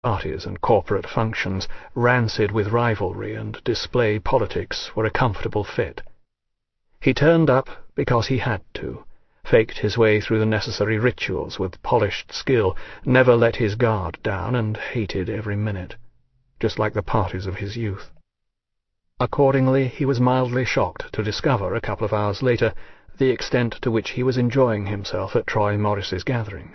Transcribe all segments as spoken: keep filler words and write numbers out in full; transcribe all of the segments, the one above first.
Parties and corporate functions, rancid with rivalry and display politics, were a comfortable fit. He turned up because he had to, faked his way through the necessary rituals with polished skill, never let his guard down, and hated every minute, just like the parties of his youth. Accordingly, he was mildly shocked to discover, a couple of hours later, the extent to which he was enjoying himself at Troy Morris's gathering.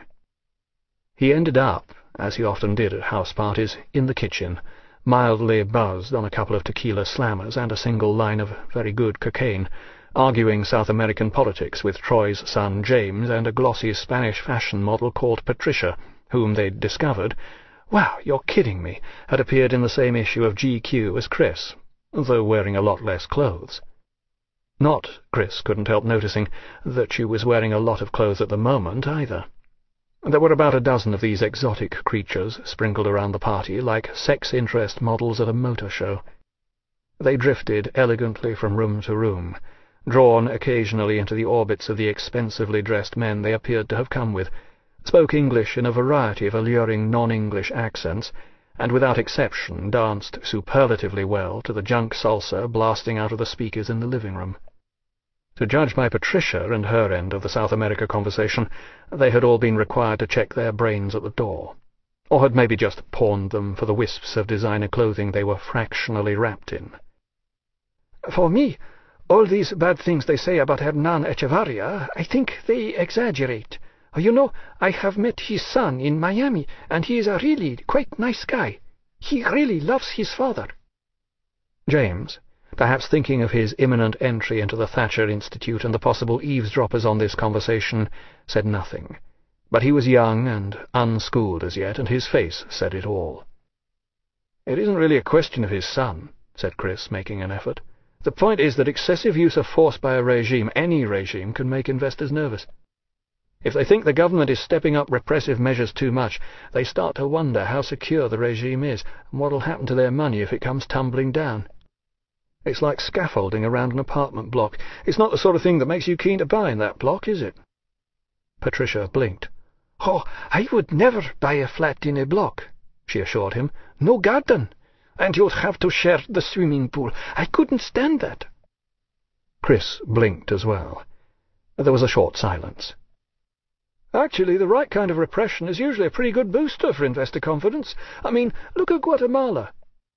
He ended up, as he often did at house parties, in the kitchen, mildly buzzed on a couple of tequila slammers and a single line of very good cocaine, arguing South American politics with Troy's son James and a glossy Spanish fashion model called Patricia, whom they'd discovered, wow, you're kidding me, had appeared in the same issue of G Q as Chris, though wearing a lot less clothes. Not, Chris couldn't help noticing, that she was wearing a lot of clothes at the moment, either. There were about a dozen of these exotic creatures sprinkled around the party like sex interest models at a motor show. They drifted elegantly from room to room, drawn occasionally into the orbits of the expensively dressed men they appeared to have come with, spoke English in a variety of alluring non-English accents, and without exception danced superlatively well to the junk salsa blasting out of the speakers in the living room. To judge by Patricia and her end of the South America conversation, they had all been required to check their brains at the door, or had maybe just pawned them for the wisps of designer clothing they were fractionally wrapped in. "For me, all these bad things they say about Hernan Echevarria, I think they exaggerate. You know, I have met his son in Miami, and he is a really quite nice guy. He really loves his father." James, perhaps thinking of his imminent entry into the Thatcher Institute and the possible eavesdroppers on this conversation, said nothing. But he was young and unschooled as yet, and his face said it all. "It isn't really a question of his son," said Chris, making an effort. "The point is that excessive use of force by a regime, any regime, can make investors nervous. If they think the government is stepping up repressive measures too much, they start to wonder how secure the regime is, and what will happen to their money if it comes tumbling down. It's like scaffolding around an apartment block. It's not the sort of thing that makes you keen to buy in that block, is it?" Patricia blinked. "Oh, I would never buy a flat in a block," she assured him. "No garden. And you'd have to share the swimming pool. I couldn't stand that." Chris blinked as well. There was a short silence. "Actually, the right kind of repression is usually a pretty good booster for investor confidence. I mean, look at Guatemala."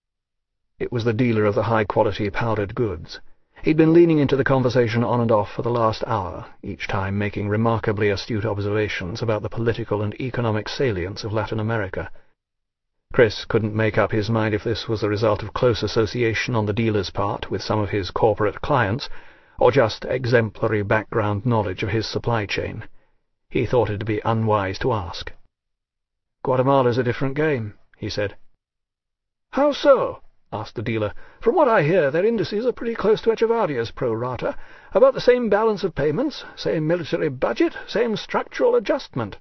It was the dealer of the high-quality powdered goods. He'd been leaning into the conversation on and off for the last hour, each time making remarkably astute observations about the political and economic salience of Latin America. Chris couldn't make up his mind if this was the result of close association on the dealer's part with some of his corporate clients, or just exemplary background knowledge of his supply chain. He thought it to be unwise to ask. "Guatemala's a different game," he said. "How so?" asked the dealer. "From what I hear, their indices are pretty close to Echevarria's pro rata, about the same balance of payments, same military budget, same structural adjustment."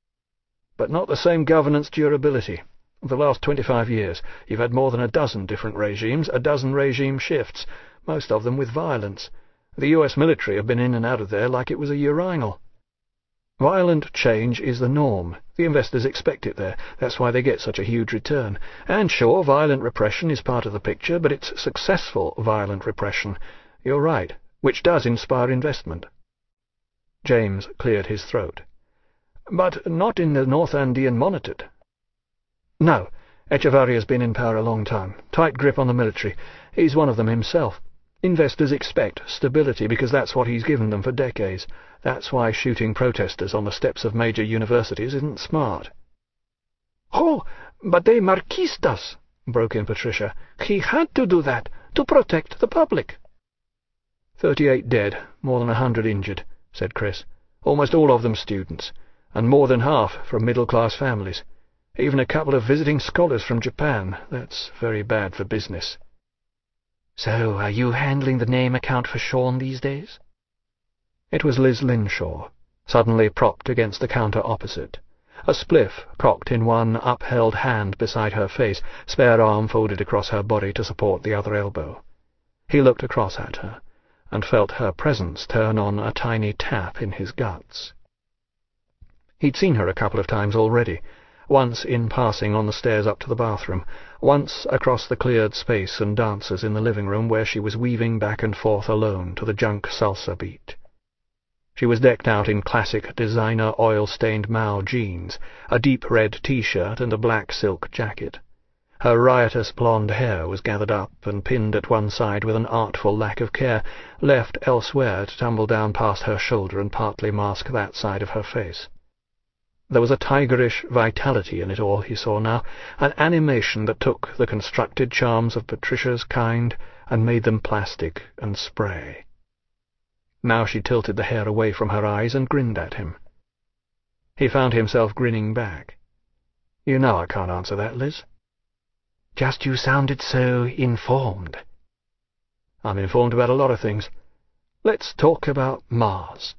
"But not the same governance durability. For the last twenty-five years, you've had more than a dozen different regimes, a dozen regime shifts, most of them with violence. The U S military have been in and out of there like it was a urinal. Violent change is the norm. The investors expect it there. That's why they get such a huge return. And sure, violent repression is part of the picture, but it's successful violent repression. You're right, which does inspire investment." James cleared his throat. "But not in the North Andean monitored." "No. Echevarria's been in power a long time. Tight grip on the military. He's one of them himself. Investors expect stability because that's what he's given them for decades. That's why shooting protesters on the steps of major universities isn't smart." "Oh, but they Marxistas," broke in Patricia. "He had to do that, to protect the public." Thirty-eight dead, more than a hundred injured," said Chris. "Almost all of them students, and more than half from middle-class families. Even a couple of visiting scholars from Japan. That's very bad for business." "So, are you handling the name account for Sean these days?" It was Liz Linshaw, suddenly propped against the counter opposite, a spliff cocked in one upheld hand beside her face, spare arm folded across her body to support the other elbow. He looked across at her, and felt her presence turn on a tiny tap in his guts. He'd seen her a couple of times already, once in passing on the stairs up to the bathroom, once across the cleared space and dancers in the living room where she was weaving back and forth alone to the junk salsa beat. She was decked out in classic designer oil-stained Mao jeans, a deep red T-shirt and a black silk jacket. Her riotous blonde hair was gathered up and pinned at one side with an artful lack of care, left elsewhere to tumble down past her shoulder and partly mask that side of her face. There was a tigerish vitality in it all, he saw now, an animation that took the constructed charms of Patricia's kind and made them plastic and spray. Now she tilted the hair away from her eyes and grinned at him. He found himself grinning back. "You know I can't answer that, Liz." "Just you sounded so informed." "I'm informed about a lot of things. Let's talk about Mars."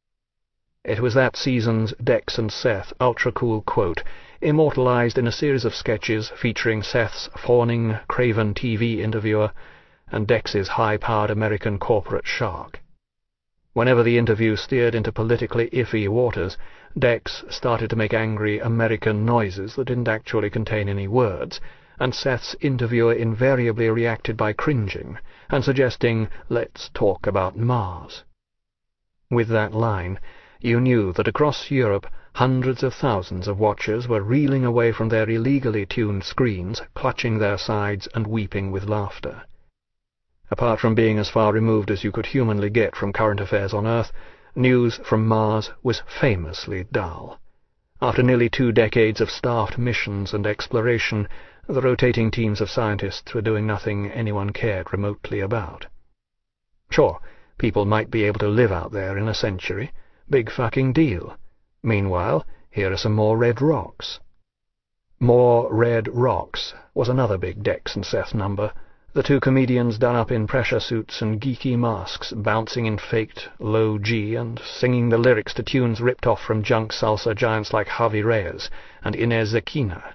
It was that season's Dex and Seth ultra-cool quote, immortalized in a series of sketches featuring Seth's fawning, craven T V interviewer and Dex's high-powered American corporate shark. Whenever the interview steered into politically iffy waters, Dex started to make angry American noises that didn't actually contain any words, and Seth's interviewer invariably reacted by cringing and suggesting, "Let's talk about Mars." With that line, you knew that across Europe hundreds of thousands of watchers were reeling away from their illegally tuned screens, clutching their sides and weeping with laughter. Apart from being as far removed as you could humanly get from current affairs on Earth, news from Mars was famously dull. After nearly two decades of staffed missions and exploration, the rotating teams of scientists were doing nothing anyone cared remotely about. Sure, people might be able to live out there in a century. Big fucking deal. Meanwhile, here are some more red rocks. More red rocks was another big Dex and Seth number, the two comedians done up in pressure suits and geeky masks, bouncing in faked low G and singing the lyrics to tunes ripped off from junk salsa giants like Javi Reyes and Inez Zecchina.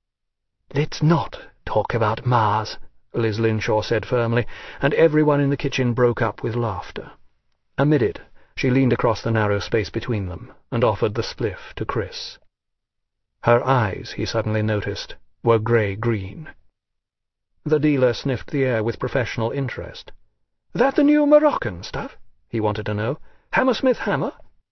"Let's not talk about Mars," Liz Linshaw said firmly, and everyone in the kitchen broke up with laughter. Amid it, she leaned across the narrow space between them and offered the spliff to Chris. Her eyes, he suddenly noticed, were grey-green. The dealer sniffed the air with professional interest. "That the new Moroccan stuff?" he wanted to know. "Hammersmith Hammer?"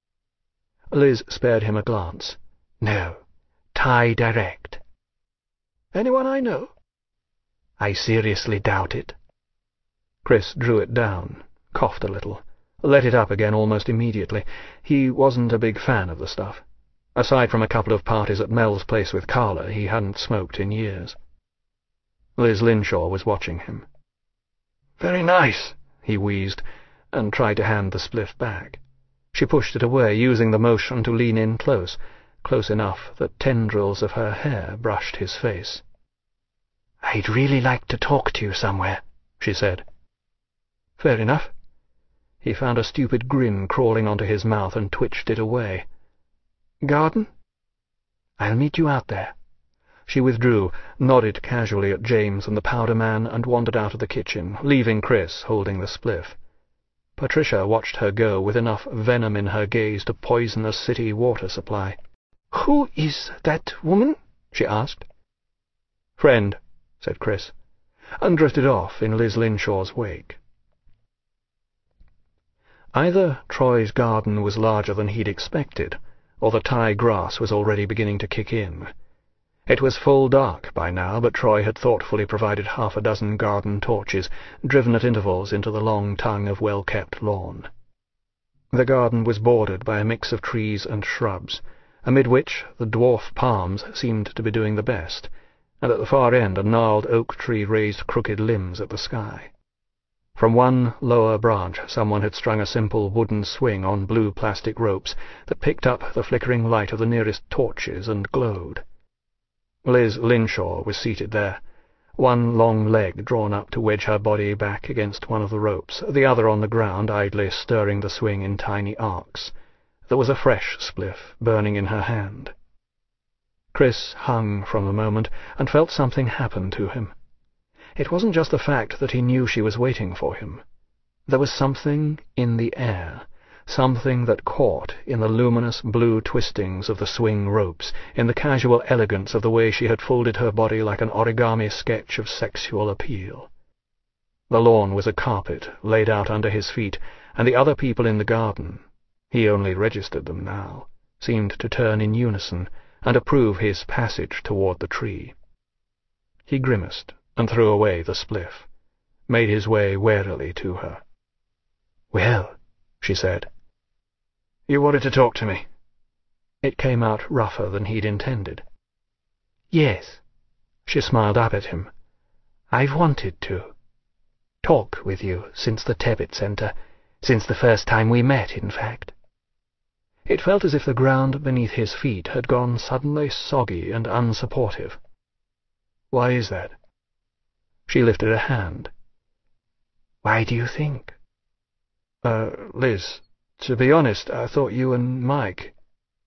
Liz spared him a glance. "No, Thai direct." "Anyone I know?" "I seriously doubt it." Chris drew it down, coughed a little, let it up again almost immediately. He wasn't a big fan of the stuff. Aside from a couple of parties at Mel's place with Carla, he hadn't smoked in years. Liz Linshaw was watching him. "Very nice," he wheezed, and tried to hand the spliff back. She pushed it away, using the motion to lean in close, close enough that tendrils of her hair brushed his face. "I'd really like to talk to you somewhere," she said. "Fair enough." He found a stupid grin crawling onto his mouth and twitched it away. "Garden?" "I'll meet you out there." She withdrew, nodded casually at James and the powder man, and wandered out of the kitchen, leaving Chris holding the spliff. Patricia watched her go with enough venom in her gaze to poison a city water supply. "Who is that woman?" she asked. "Friend," said Chris, and drifted off in Liz Linshaw's wake. Either Troy's garden was larger than he'd expected, or the Thai grass was already beginning to kick in. It was full dark by now, but Troy had thoughtfully provided half a dozen garden torches, driven at intervals into the long tongue of well-kept lawn. The garden was bordered by a mix of trees and shrubs, amid which the dwarf palms seemed to be doing the best, and at the far end a gnarled oak tree raised crooked limbs at the sky. From one lower branch someone had strung a simple wooden swing on blue plastic ropes that picked up the flickering light of the nearest torches and glowed. Liz Linshaw was seated there, one long leg drawn up to wedge her body back against one of the ropes, the other on the ground, idly stirring the swing in tiny arcs. There was a fresh spliff burning in her hand. Chris hung from a moment and felt something happen to him. It wasn't just the fact that he knew she was waiting for him. There was something in the air, something that caught in the luminous blue twistings of the swing ropes, in the casual elegance of the way she had folded her body like an origami sketch of sexual appeal. The lawn was a carpet laid out under his feet, and the other people in the garden, he only registered them now, seemed to turn in unison and approve his passage toward the tree. He grimaced and threw away the spliff, made his way warily to her. "Well," she said. "You wanted to talk to me." It came out rougher than he'd intended. "Yes." She smiled up at him. "I've wanted to. Talk with you since the Tebbit Centre, since the first time we met, in fact." It felt as if the ground beneath his feet had gone suddenly soggy and unsupportive. "Why is that?" She lifted a hand. "Why do you think?" Uh, Liz, to be honest, I thought you and Mike—"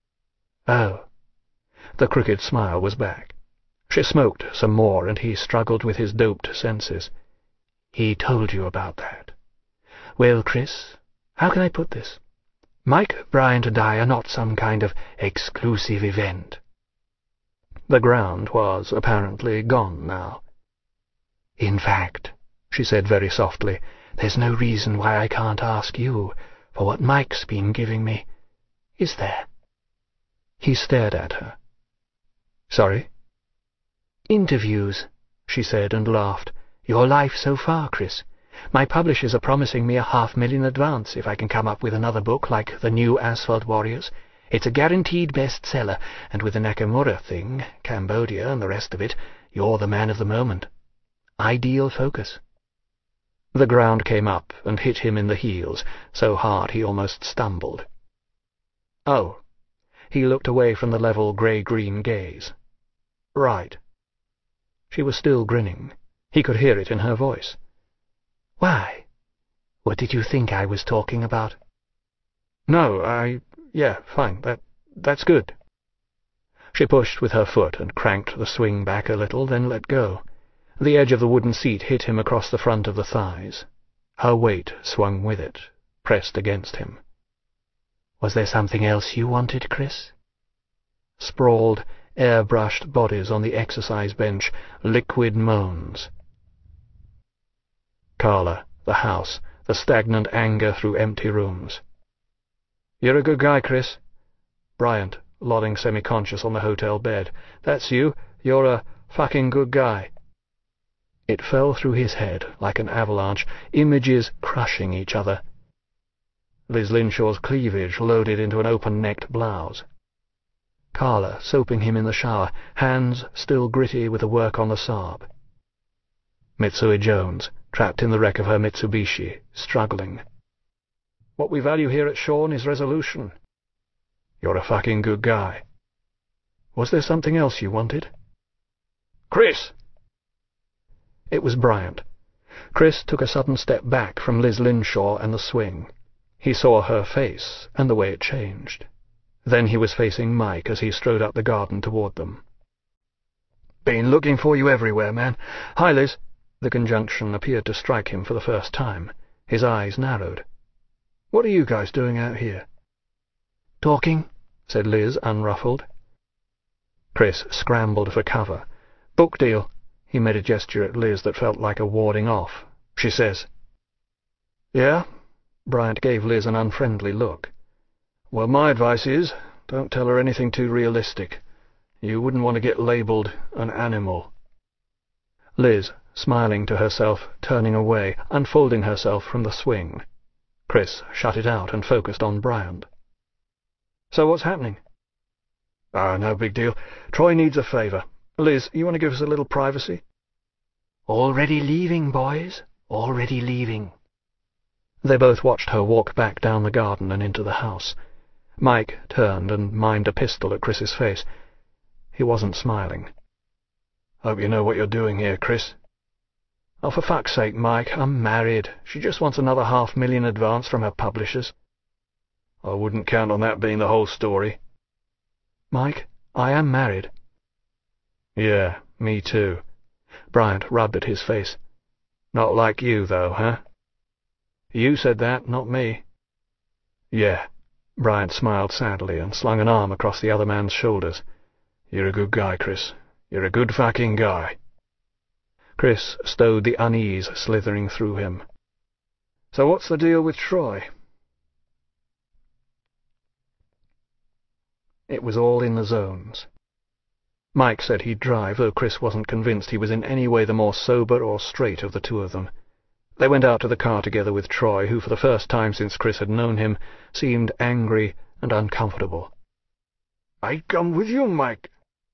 "Oh." The crooked smile was back. She smoked some more, and he struggled with his doped senses. "He told you about that. Well, Chris, how can I put this? Mike Bryant and I are not some kind of exclusive event." The ground was apparently gone now. "In fact," she said very softly, "there's no reason why I can't ask you for what Mike's been giving me. Is there?" He stared at her. "Sorry?" "Interviews," she said, and laughed. "Your life so far, Chris. My publishers are promising me a half million advance if I can come up with another book like The New Asphalt Warriors. It's a guaranteed bestseller, and with the Nakamura thing, Cambodia, and the rest of it, you're the man of the moment. Ideal focus." The ground came up and hit him in the heels, so hard he almost stumbled. "Oh." He looked away from the level grey-green gaze. "Right." She was still grinning. He could hear it in her voice. "Why? What did you think I was talking about?" "No, I... yeah, fine. That... that's good." She pushed with her foot and cranked the swing back a little, then let go. The edge of the wooden seat hit him across the front of the thighs. Her weight swung with it, pressed against him. "Was there something else you wanted, Chris?" Sprawled, air-brushed bodies on the exercise bench, liquid moans. Carla, the house, the stagnant anger through empty rooms. "You're a good guy, Chris." Bryant, lolling semi-conscious on the hotel bed. "That's you. You're a fucking good guy." It fell through his head like an avalanche, images crushing each other. Liz Linshaw's cleavage loaded into an open-necked blouse. Carla soaping him in the shower, hands still gritty with the work on the Saab. Mitsui Jones, trapped in the wreck of her Mitsubishi, struggling. "What we value here at Shawn is resolution." "You're a fucking good guy." "Was there something else you wanted?" "Chris!" It was Bryant. Chris took a sudden step back from Liz Linshaw and the swing. He saw her face and the way it changed. Then he was facing Mike as he strode up the garden toward them. "Been looking for you everywhere, man. Hi, Liz." The conjunction appeared to strike him for the first time. His eyes narrowed. "What are you guys doing out here?" "Talking," said Liz, unruffled. Chris scrambled for cover. "Book deal." He made a gesture at Liz that felt like a warding off. "She says." "Yeah?" Bryant gave Liz an unfriendly look. "Well, my advice is, don't tell her anything too realistic. You wouldn't want to get labelled an animal." Liz, smiling to herself, turning away, unfolding herself from the swing. Chris shut it out and focused on Bryant. "So what's happening?" "Ah, no big deal. Troy needs a favour. Liz, you want to give us a little privacy?" "Already leaving, boys. Already leaving." They both watched her walk back down the garden and into the house. Mike turned and mimed a pistol at Chris's face. He wasn't smiling. "Hope you know what you're doing here, Chris." "Oh, for fuck's sake, Mike, I'm married. She just wants another half million advance from her publishers." "I wouldn't count on that being the whole story." "Mike, I am married." "Yeah, me too." Bryant rubbed at his face. "Not like you, though, huh?" "You said that, not me." Yeah. Bryant smiled sadly and slung an arm across the other man's shoulders. You're a good guy, Chris. You're a good fucking guy. Chris stowed the unease slithering through him. So what's the deal with Troy? It was all in the zones. Mike said he'd drive, though Chris wasn't convinced he was in any way the more sober or straight of the two of them. They went out to the car together with Troy, who for the first time since Chris had known him seemed angry and uncomfortable. I'd come with you, Mike.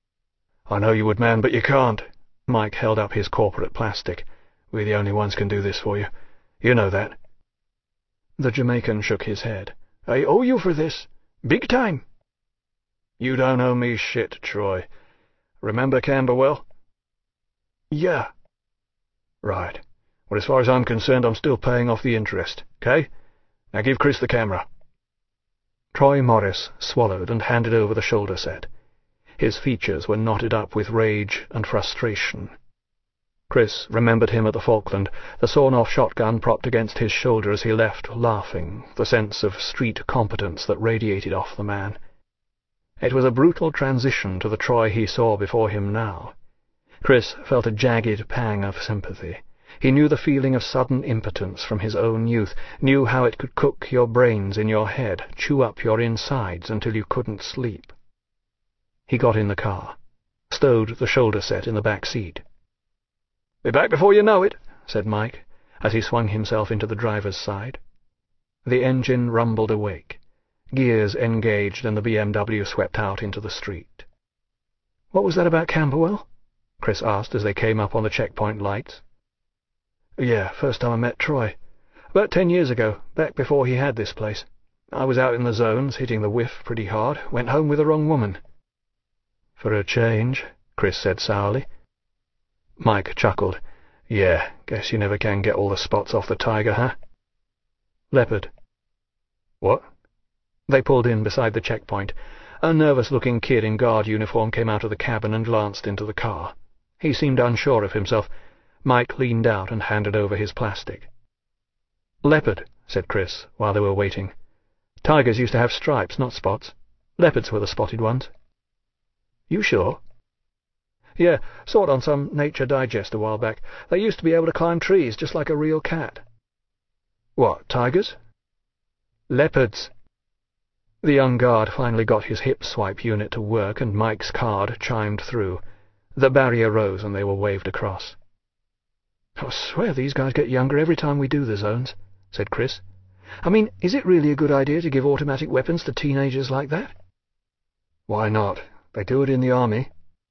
I know you would, man, but you can't. Mike held up his corporate plastic. We're the only ones can do this for you. You know that. The Jamaican shook his head. I owe you for this. Big time. You don't owe me shit, Troy. Remember Camberwell? Yeah. Right. Well, as far as I'm concerned, I'm still paying off the interest, okay? Now give Chris the camera. Troy Morris swallowed and handed over the shoulder set. His features were knotted up with rage and frustration. Chris remembered him at the Falkland, the sawn-off shotgun propped against his shoulder as he left, laughing, the sense of street competence that radiated off the man. It was a brutal transition to the Troy he saw before him now. Chris felt a jagged pang of sympathy. He knew the feeling of sudden impotence from his own youth, knew how it could cook your brains in your head, chew up your insides until you couldn't sleep. He got in the car, stowed the shoulder set in the back seat. "Be back before you know it," said Mike, as he swung himself into the driver's side. The engine rumbled awake. Gears engaged and the B M W swept out into the street. "What was that about Camberwell?" Chris asked as they came up on the checkpoint lights. "Yeah, first time I met Troy. About ten years ago, back before he had this place. I was out in the zones, hitting the whiff pretty hard, went home with the wrong woman." "For a change," Chris said sourly. Mike chuckled. "Yeah, guess you never can get all the spots off the tiger, huh?" "Leopard." "What?" They pulled in beside the checkpoint. A nervous-looking kid in guard uniform came out of the cabin and glanced into the car. He seemed unsure of himself. Mike leaned out and handed over his plastic. "Leopard," said Chris, while they were waiting. "Tigers used to have stripes, not spots. Leopards were the spotted ones." "You sure?" "Yeah, saw it on some Nature Digest a while back. They used to be able to climb trees, just like a real cat." "What, tigers?" "Leopards." The young guard finally got his hip swipe unit to work, and Mike's card chimed through. The barrier rose, and they were waved across. "I swear these guys get younger every time we do the zones," said Chris. "I mean, is it really a good idea to give automatic weapons to teenagers like that?" "Why not? They do it in the army."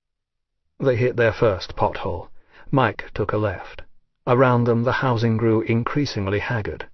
They hit their first pothole. Mike took a left. Around them the housing grew increasingly haggard.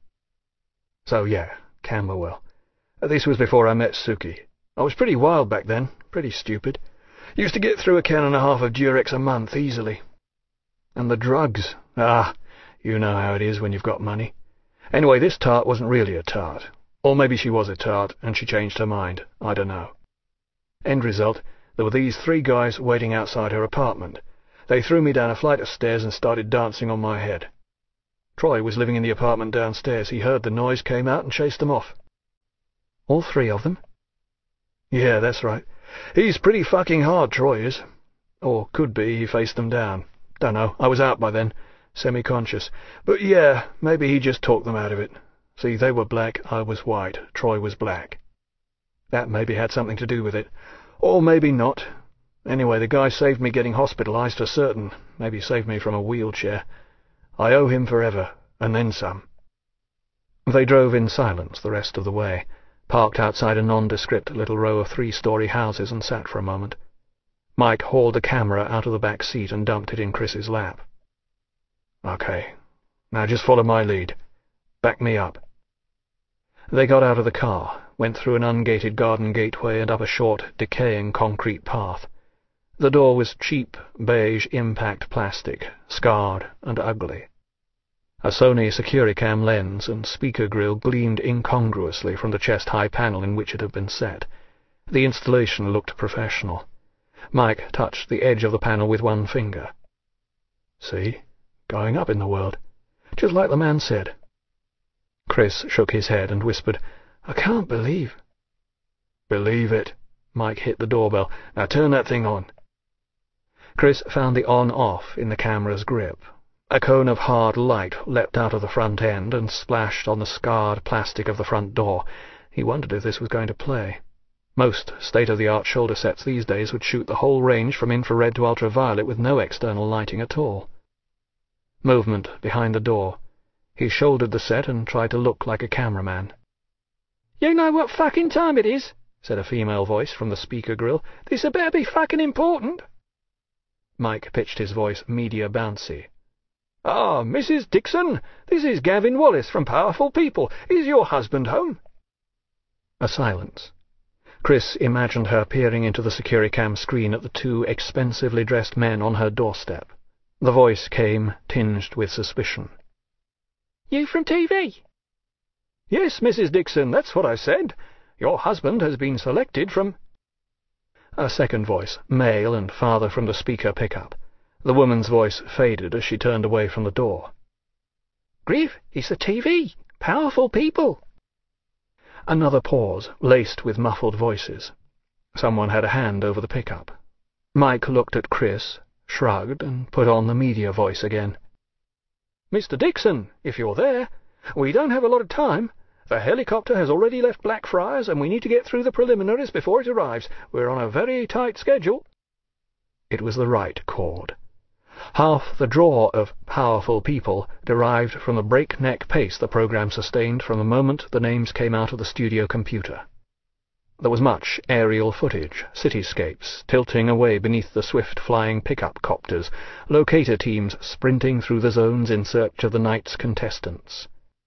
"So yeah, Camberwell. This was before I met Suki. I was pretty wild back then, pretty stupid. Used to get through a can and a half of Durex a month easily. And the drugs. Ah, you know how it is when you've got money. Anyway, this tart wasn't really a tart. Or maybe she was a tart, and she changed her mind. I don't know. End result, there were these three guys waiting outside her apartment. They threw me down a flight of stairs and started dancing on my head. Troy was living in the apartment downstairs. He heard the noise, came out, and chased them off." "All three of them?" "Yeah, that's right. He's pretty fucking hard, Troy is. Or could be, he faced them down. Dunno, I was out by then, semi-conscious. But yeah, maybe he just talked them out of it. See, they were black, I was white, Troy was black. That maybe had something to do with it. Or maybe not. Anyway, the guy saved me getting hospitalized for certain. Maybe saved me from a wheelchair. I owe him forever, and then some." They drove in silence the rest of the way, parked outside a nondescript little row of three-story houses, and sat for a moment. Mike hauled the camera out of the back seat and dumped it in Chris's lap. "Okay, now just follow my lead. Back me up." They got out of the car, went through an ungated garden gateway and up a short, decaying concrete path. The door was cheap, beige impact plastic, scarred and ugly. A Sony Securicam lens and speaker grill gleamed incongruously from the chest-high panel in which it had been set. The installation looked professional. Mike touched the edge of the panel with one finger. "See? Going up in the world. Just like the man said." Chris shook his head and whispered, I can't believe... Believe it. Mike hit the doorbell. Now turn that thing on. Chris found the on-off in the camera's grip. A cone of hard light leapt out of the front end and splashed on the scarred plastic of the front door. He wondered if this was going to play. Most state-of-the-art shoulder sets these days would shoot the whole range from infrared to ultraviolet with no external lighting at all. Movement behind the door. He shouldered the set and tried to look like a cameraman. "You know what fucking time it is?" said a female voice from the speaker grill. "This had better be fucking important." Mike pitched his voice media bouncy. "Ah, Missus Dixon, this is Gavin Wallace from Powerful People. Is your husband home?" A silence. Chris imagined her peering into the Securicam screen at the two expensively dressed men on her doorstep. The voice came, tinged with suspicion. "You from T V?" "Yes, Missus Dixon, that's what I said. Your husband has been selected from—" A second voice, male and farther from the speaker pickup. The woman's voice faded as she turned away from the door. "Griff, it's the T V. Powerful People." Another pause, laced with muffled voices. Someone had a hand over the pickup. Mike looked at Chris, shrugged, and put on the media voice again. "Mister Dixon, if you're there, we don't have a lot of time. The helicopter has already left Blackfriars, and we need to get through the preliminaries before it arrives. We're on a very tight schedule." It was the right chord. Half the draw of Powerful People derived from the breakneck pace the program sustained from the moment the names came out of the studio computer. There was much aerial footage, cityscapes tilting away beneath the swift-flying pickup copters, locator teams sprinting through the zones in search of the night's contestants.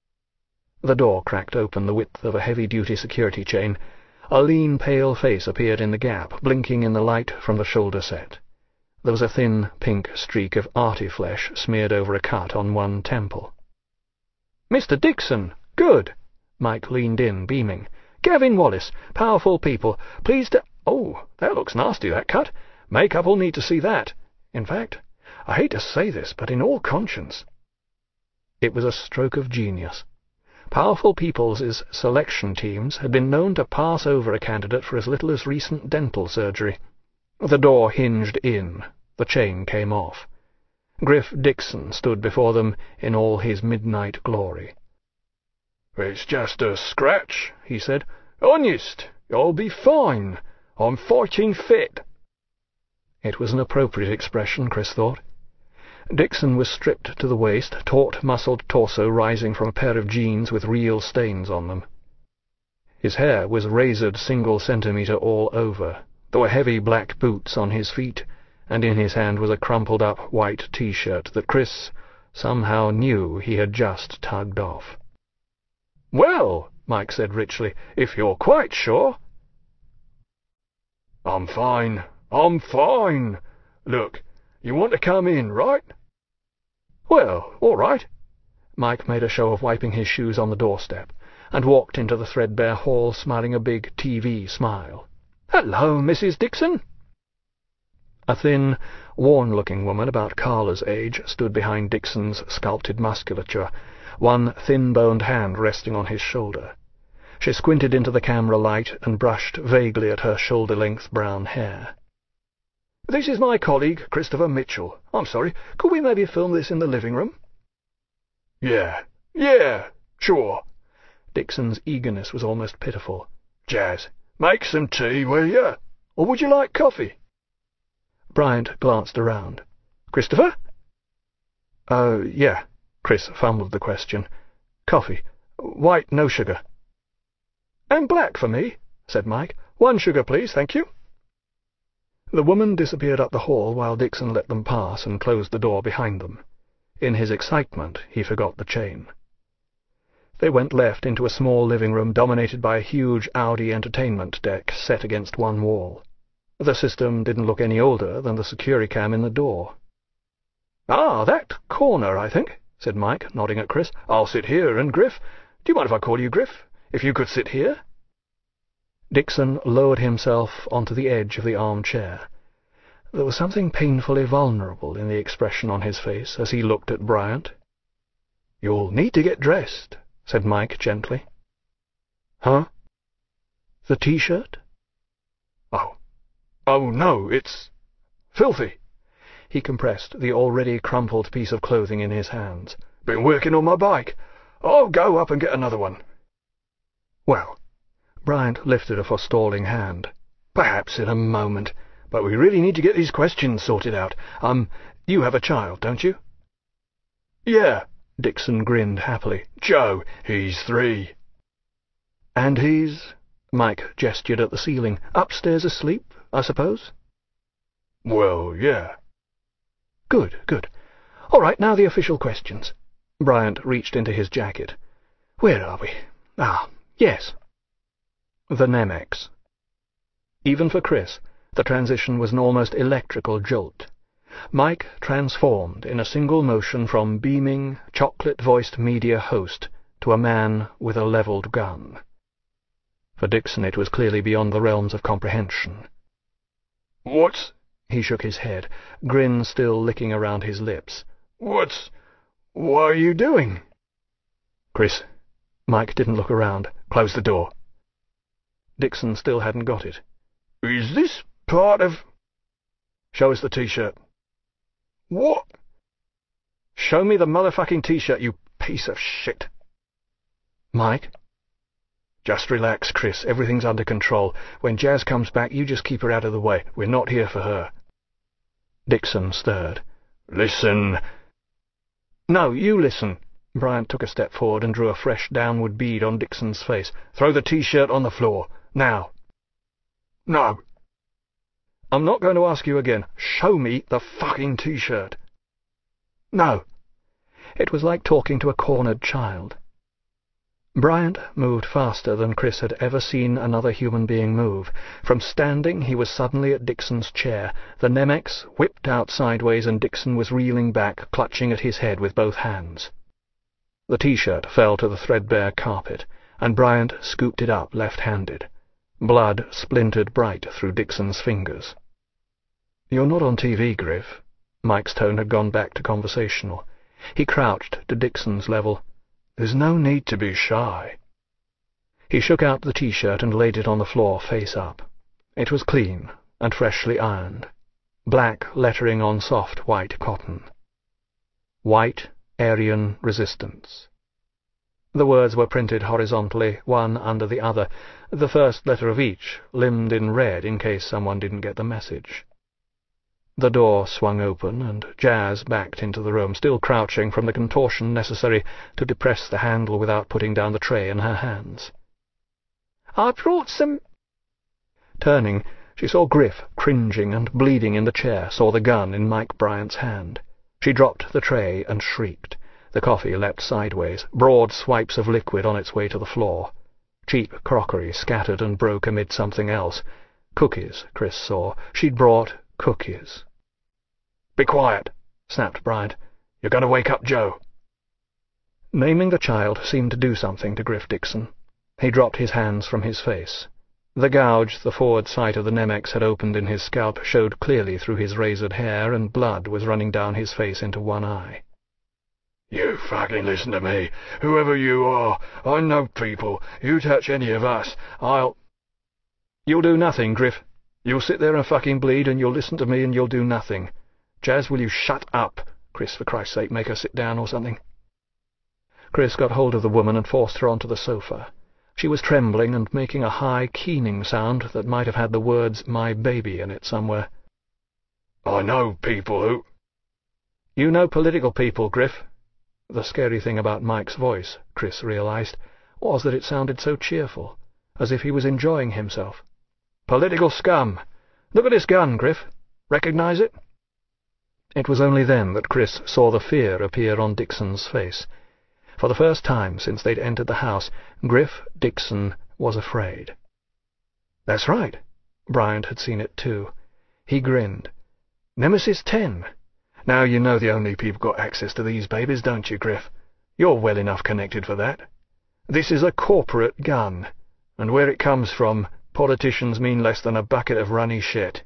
The door cracked open the width of a heavy-duty security chain. A lean, pale face appeared in the gap, blinking in the light from the shoulder set. There was a thin, pink streak of artiflesh smeared over a cut on one temple. "Mister Dixon, good!" Mike leaned in, beaming. "Gavin Wallace, Powerful People, please to— Oh, that looks nasty, that cut. Makeup'll need to see that. In fact, I hate to say this, but in all conscience—" It was a stroke of genius. Powerful People's selection teams had been known to pass over a candidate for as little as recent dental surgery. The door hinged in. The chain came off. Griff Dixon stood before them in all his midnight glory. "It's just a scratch," he said. "Honest, you'll be fine. I'm fighting fit." It was an appropriate expression, Chris thought. Dixon was stripped to the waist, taut-muscled torso rising from a pair of jeans with real stains on them. His hair was razored single centimetre all over. There were heavy black boots on his feet, and in his hand was a crumpled-up white T-shirt that Chris somehow knew he had just tugged off. "Well," Mike said richly, "if you're quite sure—" "I'm fine. I'm fine. Look, you want to come in, right?" "Well, all right." Mike made a show of wiping his shoes on the doorstep, and walked into the threadbare hall smiling a big T V smile. "Hello, Missus Dixon." A thin, worn-looking woman about Carla's age stood behind Dixon's sculpted musculature, one thin-boned hand resting on his shoulder. She squinted into the camera light and brushed vaguely at her shoulder-length brown hair. "This is my colleague, Christopher Mitchell. I'm sorry, could we maybe film this in the living room?" "Yeah, yeah, sure." Dixon's eagerness was almost pitiful. "Jazz, make some tea, will you? Or would you like coffee?" Bryant glanced around. "Christopher?" Uh, yeah. Chris fumbled the question. "Coffee. White, no sugar." "And black for me," said Mike. "One sugar, please, thank you." The woman disappeared up the hall while Dixon let them pass and closed the door behind them. In his excitement, he forgot the chain. They went left into a small living room dominated by a huge Audi entertainment deck set against one wall. The system didn't look any older than the Securicam in the door. "Ah, that corner, I think," said Mike, nodding at Chris. "I'll sit here, and Griff. Do you mind if I call you Griff? If you could sit here?" Dixon lowered himself onto the edge of the armchair. There was something painfully vulnerable in the expression on his face as he looked at Bryant. "You'll need to get dressed," said Mike gently. Huh? The T-shirt? Oh. Oh, no, it's filthy. He compressed the already crumpled piece of clothing in his hands. Been working on my bike. I'll go up and get another one. Well, Bryant lifted a forestalling hand. Perhaps in a moment, but we really need to get these questions sorted out. Um, you have a child, don't you? Yeah, Dixon grinned happily. Joe, he's three. And he's... Mike gestured at the ceiling. Upstairs asleep, I suppose? Well, yeah. Good, good. All right, now the official questions. Bryant reached into his jacket. Where are we? Ah, yes. The Nemex. Even for Chris, the transition was an almost electrical jolt. Mike transformed in a single motion from beaming, chocolate-voiced media host to a man with a levelled gun. For Dixon it was clearly beyond the realms of comprehension. What's... He shook his head, grin still licking around his lips. What's... What are you doing? Chris. Mike didn't look around. Close the door. Dixon still hadn't got it. Is this part of... Show us the T-shirt. What? Show me the motherfucking T-shirt, you piece of shit. Mike? Just relax, Chris. Everything's under control. When Jazz comes back, you just keep her out of the way. We're not here for her. Dixon stirred. Listen. No, you listen. Bryant took a step forward and drew a fresh downward bead on Dixon's face. Throw the T-shirt on the floor. Now. No. I'm not going to ask you again. Show me the fucking T-shirt. No. It was like talking to a cornered child. Bryant moved faster than Chris had ever seen another human being move. From standing, he was suddenly at Dixon's chair. The Nemex whipped out sideways, and Dixon was reeling back, clutching at his head with both hands. The T-shirt fell to the threadbare carpet, and Bryant scooped it up left-handed. Blood splintered bright through Dixon's fingers. "You're not on T V, Griff." Mike's tone had gone back to conversational. He crouched to Dixon's level. "There's no need to be shy." He shook out the T-shirt and laid it on the floor face up. It was clean and freshly ironed. Black lettering on soft white cotton. White Aryan Resistance. The words were printed horizontally, one under the other, the first letter of each limned in red in case someone didn't get the message. The door swung open, and Jazz backed into the room, still crouching from the contortion necessary to depress the handle without putting down the tray in her hands. "I brought some—" Turning, she saw Griff cringing and bleeding in the chair, saw the gun in Mike Bryant's hand. She dropped the tray and shrieked. The coffee leapt sideways, broad swipes of liquid on its way to the floor. Cheap crockery scattered and broke amid something else. Cookies, Chris saw. She'd brought cookies. "Be quiet," snapped Bryant. "You're going to wake up Joe." Naming the child seemed to do something to Griff Dixon. He dropped his hands from his face. The gouge the forward sight of the Nemex had opened in his scalp showed clearly through his razored hair, and blood was running down his face into one eye. "You fucking listen to me. Whoever you are, I know people. You touch any of us, I'll—" "You'll do nothing, Griff. You'll sit there and fucking bleed, and you'll listen to me, and you'll do nothing. Jazz, will you shut up? Chris, for Christ's sake, make her sit down or something." Chris got hold of the woman and forced her onto the sofa. She was trembling and making a high, keening sound that might have had the words "my baby" in it somewhere. "I know people who—" "You know political people, Griff." The scary thing about Mike's voice, Chris realized, was that it sounded so cheerful, as if he was enjoying himself. "Political scum. Look at this gun, Griff. Recognize it?" It was only then that Chris saw the fear appear on Dixon's face. For the first time since they'd entered the house, Griff Dixon was afraid. That's right. Bryant had seen it too. He grinned. "Nemesis ten. Now you know the only people got access to these babies, don't you, Griff? You're well enough connected for that. This is a corporate gun, and where it comes from, politicians mean less than a bucket of runny shit."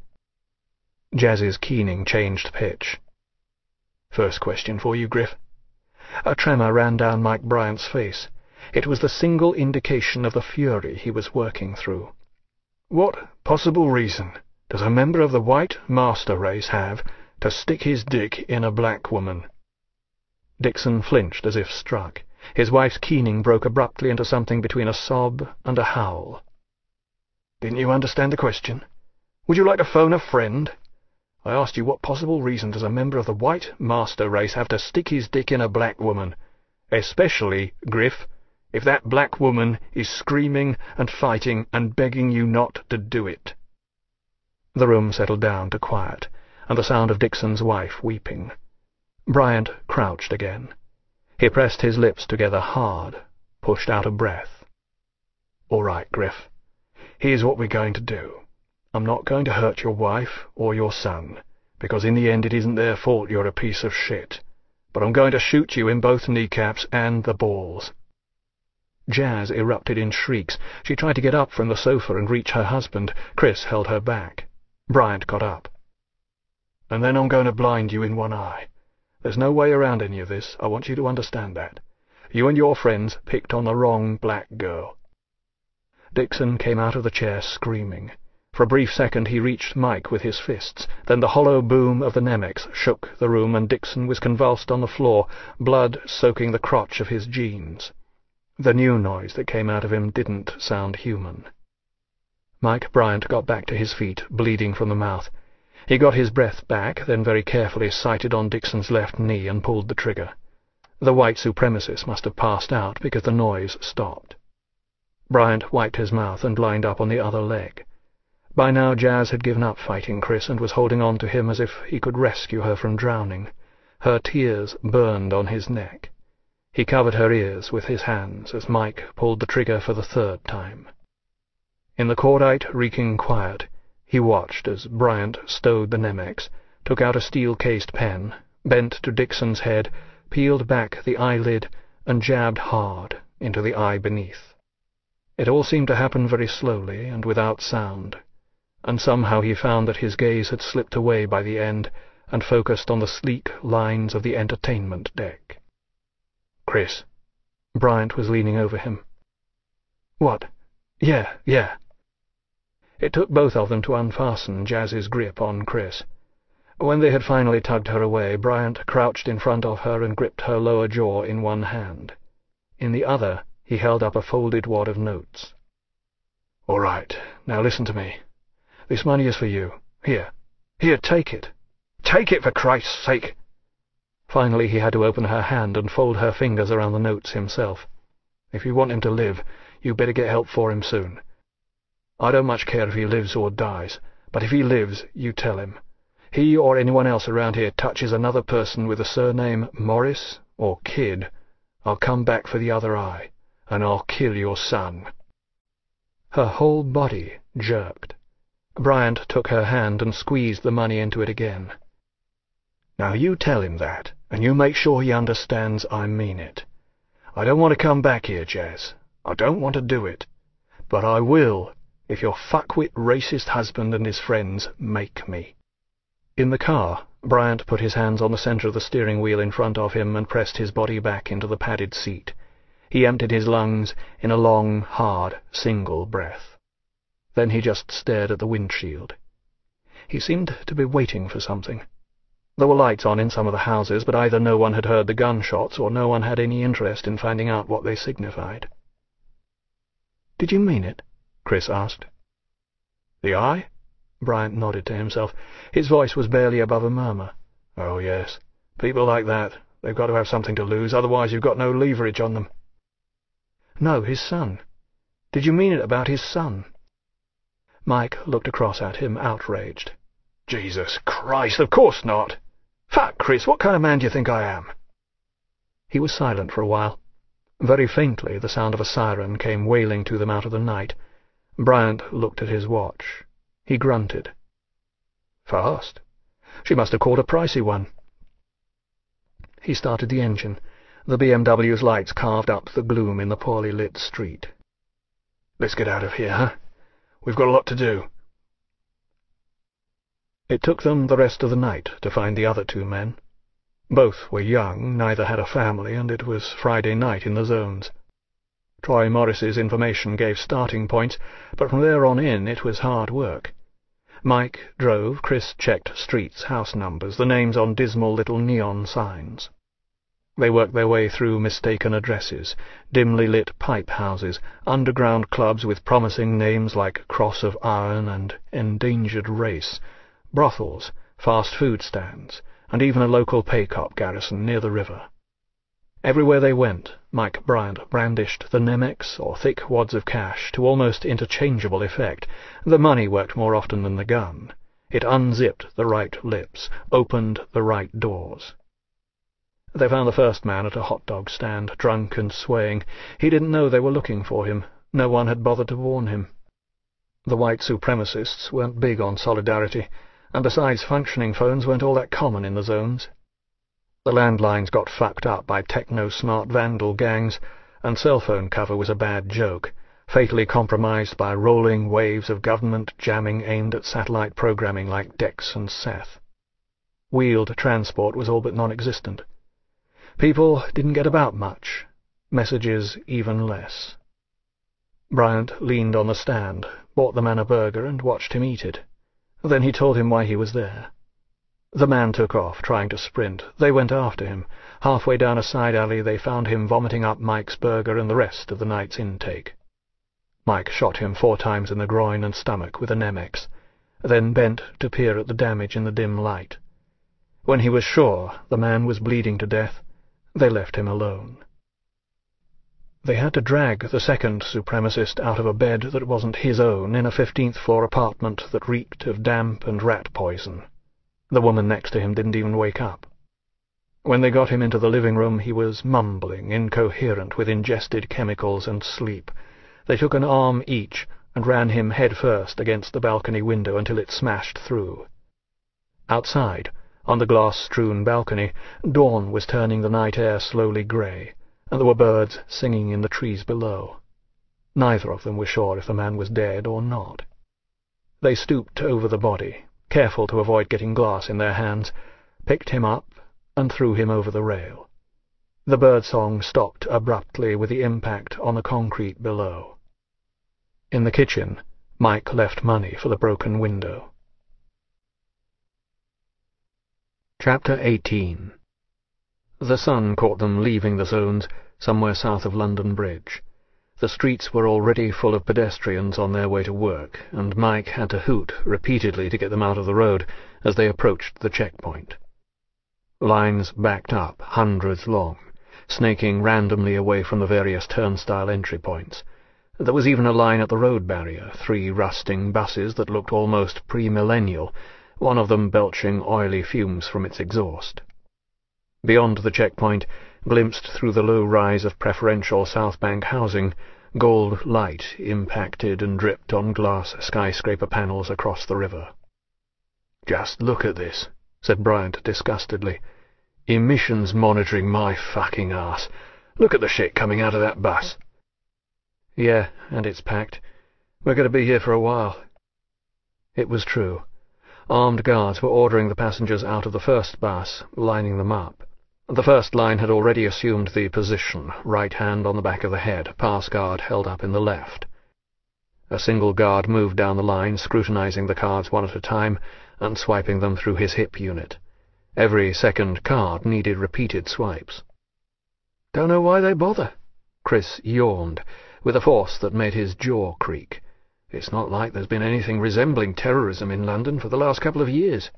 Jazz's keening changed pitch. "First question for you, Griff." A tremor ran down Mike Bryant's face. It was the single indication of the fury he was working through. "What possible reason does a member of the white master race have to stick his dick in a black woman?" Dixon flinched as if struck. His wife's keening broke abruptly into something between a sob and a howl. "Didn't you understand the question? Would you like to phone a friend? I asked you what possible reason does a member of the white master race have to stick his dick in a black woman? Especially, Griff, if that black woman is screaming and fighting and begging you not to do it." The room settled down to quiet, and the sound of Dixon's wife weeping. Bryant crouched again. He pressed his lips together hard, pushed out a breath. "All right, Griff. Here's what we're going to do. I'm not going to hurt your wife or your son, because in the end it isn't their fault you're a piece of shit. But I'm going to shoot you in both kneecaps and the balls." Jazz erupted in shrieks. She tried to get up from the sofa and reach her husband. Chris held her back. Bryant got up. "And then I'm going to blind you in one eye. There's no way around any of this. I want you to understand that. You and your friends picked on the wrong black girl." Dixon came out of the chair screaming. For a brief second he reached Mike with his fists. Then the hollow boom of the Nemex shook the room, and Dixon was convulsed on the floor, blood soaking the crotch of his jeans. The new noise that came out of him didn't sound human. Mike Bryant got back to his feet, bleeding from the mouth. He got his breath back, then very carefully sighted on Dixon's left knee and pulled the trigger. The white supremacist must have passed out because the noise stopped. Bryant wiped his mouth and lined up on the other leg. By now Jazz had given up fighting Chris and was holding on to him as if he could rescue her from drowning. Her tears burned on his neck. He covered her ears with his hands as Mike pulled the trigger for the third time. In the cordite, reeking quiet, he watched as Bryant stowed the Nemex, took out a steel-cased pen, bent to Dixon's head, peeled back the eyelid, and jabbed hard into the eye beneath. It all seemed to happen very slowly and without sound, and somehow he found that his gaze had slipped away by the end and focused on the sleek lines of the entertainment deck. "Chris." Bryant was leaning over him. "What? Yeah, yeah." It took both of them to unfasten Jazz's grip on Chris. When they had finally tugged her away, Bryant crouched in front of her and gripped her lower jaw in one hand. In the other, he held up a folded wad of notes. "All right, now listen to me. This money is for you. Here, here, take it. Take it, for Christ's sake!" Finally he had to open her hand and fold her fingers around the notes himself. "If you want him to live, you better get help for him soon. I don't much care if he lives or dies, but if he lives, you tell him. He or anyone else around here touches another person with the surname Morris or Kidd, I'll come back for the other eye, and I'll kill your son." Her whole body jerked. Bryant took her hand and squeezed the money into it again. "Now you tell him that, and you make sure he understands I mean it. I don't want to come back here, Jazz. I don't want to do it. But I will if your fuckwit racist husband and his friends make me." In the car, Bryant put his hands on the center of the steering wheel in front of him and pressed his body back into the padded seat. He emptied his lungs in a long, hard, single breath. Then he just stared at the windshield. He seemed to be waiting for something. There were lights on in some of the houses, but either no one had heard the gunshots or no one had any interest in finding out what they signified. "Did you mean it?" Chris asked. "The eye?" Bryant nodded to himself. His voice was barely above a murmur. "Oh, yes. People like that, they've got to have something to lose, otherwise you've got no leverage on them." "No, his son. Did you mean it about his son?" Mike looked across at him, outraged. "Jesus Christ, of course not! Fuck, Chris, what kind of man do you think I am?" He was silent for a while. Very faintly the sound of a siren came wailing to them out of the night. Bryant looked at his watch. He grunted. Fast. She must have called a pricey one. He started the engine. The B M W's lights carved up the gloom in the poorly lit street. "Let's get out of here, huh? We've got a lot to do." It took them the rest of the night to find the other two men. Both were young, neither had a family, and it was Friday night in the zones. Troy Morris's information gave starting points, but from there on in it was hard work. Mike drove, Chris checked streets, house numbers, the names on dismal little neon signs. They worked their way through mistaken addresses, dimly lit pipe houses, underground clubs with promising names like Cross of Iron and Endangered Race, brothels, fast food stands, and even a local pay-cop garrison near the river. Everywhere they went, Mike Bryant brandished the Nemex or thick wads of cash to almost interchangeable effect. The money worked more often than the gun. It unzipped the right lips, opened the right doors. They found the first man at a hot dog stand, drunk and swaying. He didn't know they were looking for him. No one had bothered to warn him. The white supremacists weren't big on solidarity, and besides, functioning phones weren't all that common in the zones. The landlines got fucked up by techno-smart vandal gangs, and cell phone cover was a bad joke, fatally compromised by rolling waves of government jamming aimed at satellite programming like Dex and Seth. Wheeled transport was all but non-existent. People didn't get about much, messages even less. Bryant leaned on the stand, bought the man a burger, and watched him eat it. Then he told him why he was there. The man took off, trying to sprint. They went after him. Halfway down a side alley they found him vomiting up Mike's burger and the rest of the night's intake. Mike shot him four times in the groin and stomach with a Nemex, then bent to peer at the damage in the dim light. When he was sure the man was bleeding to death, they left him alone. They had to drag the second supremacist out of a bed that wasn't his own in a fifteenth-floor apartment that reeked of damp and rat poison. The woman next to him didn't even wake up. When they got him into the living room, he was mumbling, incoherent with ingested chemicals and sleep. They took an arm each and ran him head first against the balcony window until it smashed through. Outside, on the glass-strewn balcony, dawn was turning the night air slowly grey, and there were birds singing in the trees below. Neither of them were sure if the man was dead or not. They stooped over the body, careful to avoid getting glass in their hands, picked him up, and threw him over the rail. The birdsong stopped abruptly with the impact on the concrete below. In the kitchen, Mike left money for the broken window. Chapter eighteen. The sun caught them leaving the zones somewhere south of London Bridge. The streets were already full of pedestrians on their way to work, and Mike had to hoot repeatedly to get them out of the road as they approached the checkpoint. Lines backed up, hundreds long, snaking randomly away from the various turnstile entry points. There was even a line at the road barrier, three rusting buses that looked almost pre-millennial, one of them belching oily fumes from its exhaust. Beyond the checkpoint, glimpsed through the low rise of preferential South Bank housing, gold light impacted and dripped on glass skyscraper panels across the river. "Just look at this," said Bryant disgustedly. "Emissions monitoring my fucking ass. Look at the shit coming out of that bus." "Yeah, and it's packed. We're going to be here for a while." It was true. Armed guards were ordering the passengers out of the first bus, lining them up. The first line had already assumed the position, right hand on the back of the head, pass guard held up in the left. A single guard moved down the line, scrutinizing the cards one at a time, and swiping them through his hip unit. Every second card needed repeated swipes. "Don't know why they bother," Chris yawned, with a force that made his jaw creak. "It's not like there's been anything resembling terrorism in London for the last couple of years."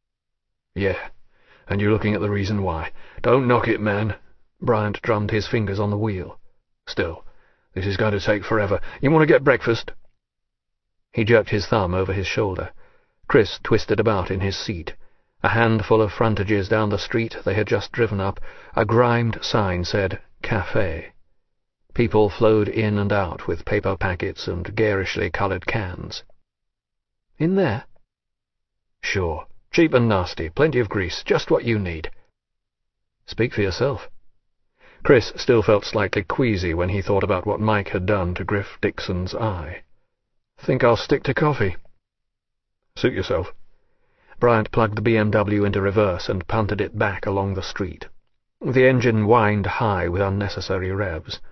"Yeah, and you're looking at the reason why. Don't knock it, man." Bryant drummed his fingers on the wheel. "Still, this is going to take forever. You want to get breakfast?" He jerked his thumb over his shoulder. Chris twisted about in his seat. A handful of frontages down the street they had just driven up, a grimed sign said, "Café." People flowed in and out with paper packets and garishly coloured cans. "In there?" "Sure. Cheap and nasty, plenty of grease, just what you need." "Speak for yourself." Chris still felt slightly queasy when he thought about what Mike had done to Griff Dixon's eye. "Think I'll stick to coffee." "Suit yourself." Bryant plugged the B M W into reverse and punted it back along the street. The engine whined high with unnecessary revs.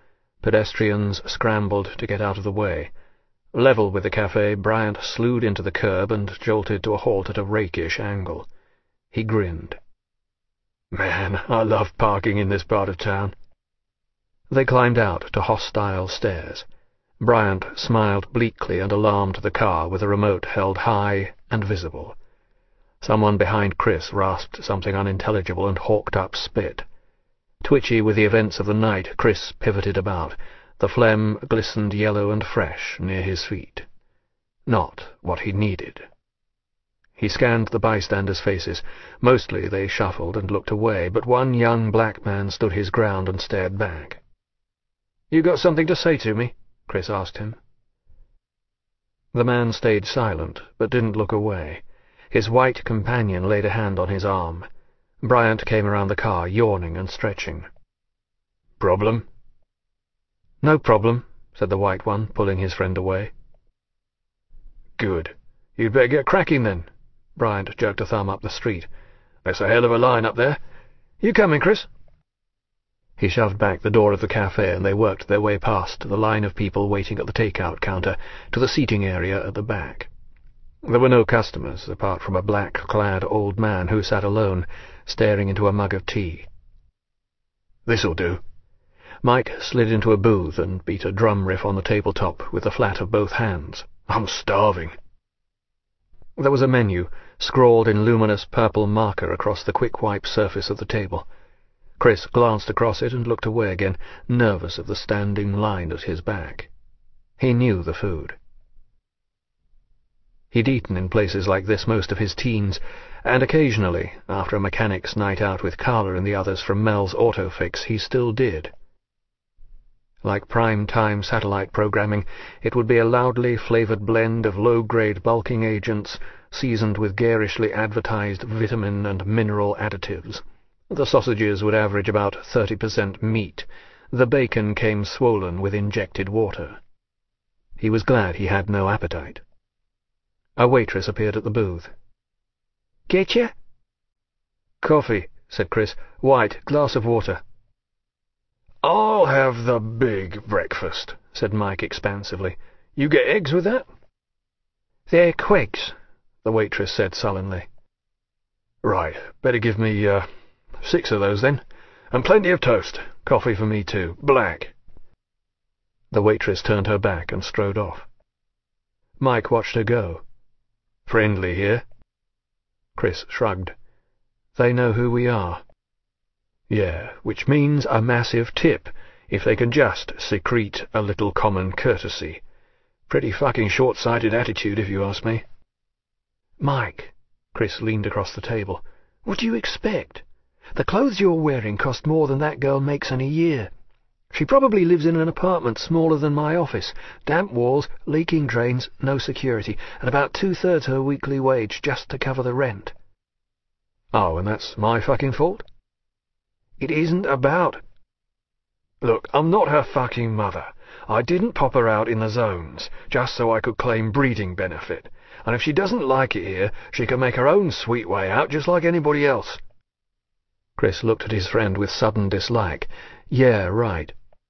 Pedestrians scrambled to get out of the way. Level with the cafe, Bryant slewed into the curb and jolted to a halt at a rakish angle. He grinned. "Man, I love parking in this part of town." They climbed out to hostile stairs. Bryant smiled bleakly and alarmed the car with the remote held high and visible. Someone behind Chris rasped something unintelligible and hawked up spit. Twitchy with the events of the night, Chris pivoted about. The phlegm glistened yellow and fresh near his feet. Not what he needed. He scanned the bystanders' faces. Mostly they shuffled and looked away, but one young black man stood his ground and stared back. "You got something to say to me?" Chris asked him. The man stayed silent, but didn't look away. His white companion laid a hand on his arm. Bryant came around the car, yawning and stretching. "Problem?" "No problem," said the white one, pulling his friend away. "Good. You'd better get cracking, then." Bryant jerked a thumb up the street. "That's a hell of a line up there. You coming, Chris?" He shoved back the door of the cafe, and they worked their way past the line of people waiting at the take-out counter to the seating area at the back. There were no customers, apart from a black-clad old man who sat alone, staring into a mug of tea. "This'll do." Mike slid into a booth and beat a drum riff on the tabletop with the flat of both hands. "I'm starving." There was a menu, scrawled in luminous purple marker across the quick-wipe surface of the table. Chris glanced across it and looked away again, nervous of the standing line at his back. He knew the food. He'd eaten in places like this most of his teens, and occasionally, after a mechanic's night out with Carla and the others from Mel's Auto Fix, he still did. Like prime-time satellite programming, it would be a loudly flavored blend of low-grade bulking agents, seasoned with garishly advertised vitamin and mineral additives. The sausages would average about thirty percent meat. The bacon came swollen with injected water. He was glad he had no appetite. A waitress appeared at the booth. "Getcha?" "Coffee," said Chris. "White, glass of water." "I'll have the big breakfast," said Mike expansively. "You get eggs with that?" "They're Queggs," the waitress said sullenly. "Right, better give me, uh, six of those then. And plenty of toast. Coffee for me too. Black." The waitress turned her back and strode off. Mike watched her go. "Friendly here?" Chris shrugged. "They know who we are." "Yeah, which means a massive tip, if they can just secrete a little common courtesy. Pretty fucking short-sighted attitude, if you ask me." "Mike," Chris leaned across the table, "what do you expect? The clothes you're wearing cost more than that girl makes in a year. She probably lives in an apartment smaller than my office, damp walls, leaking drains, no security, and about two-thirds her weekly wage just to cover the rent." "Oh, and that's my fucking fault?" "It isn't about—" "Look, I'm not her fucking mother. I didn't pop her out in the zones, just so I could claim breeding benefit. And if she doesn't like it here, she can make her own sweet way out just like anybody else." Chris looked at his friend with sudden dislike. "Yeah, right."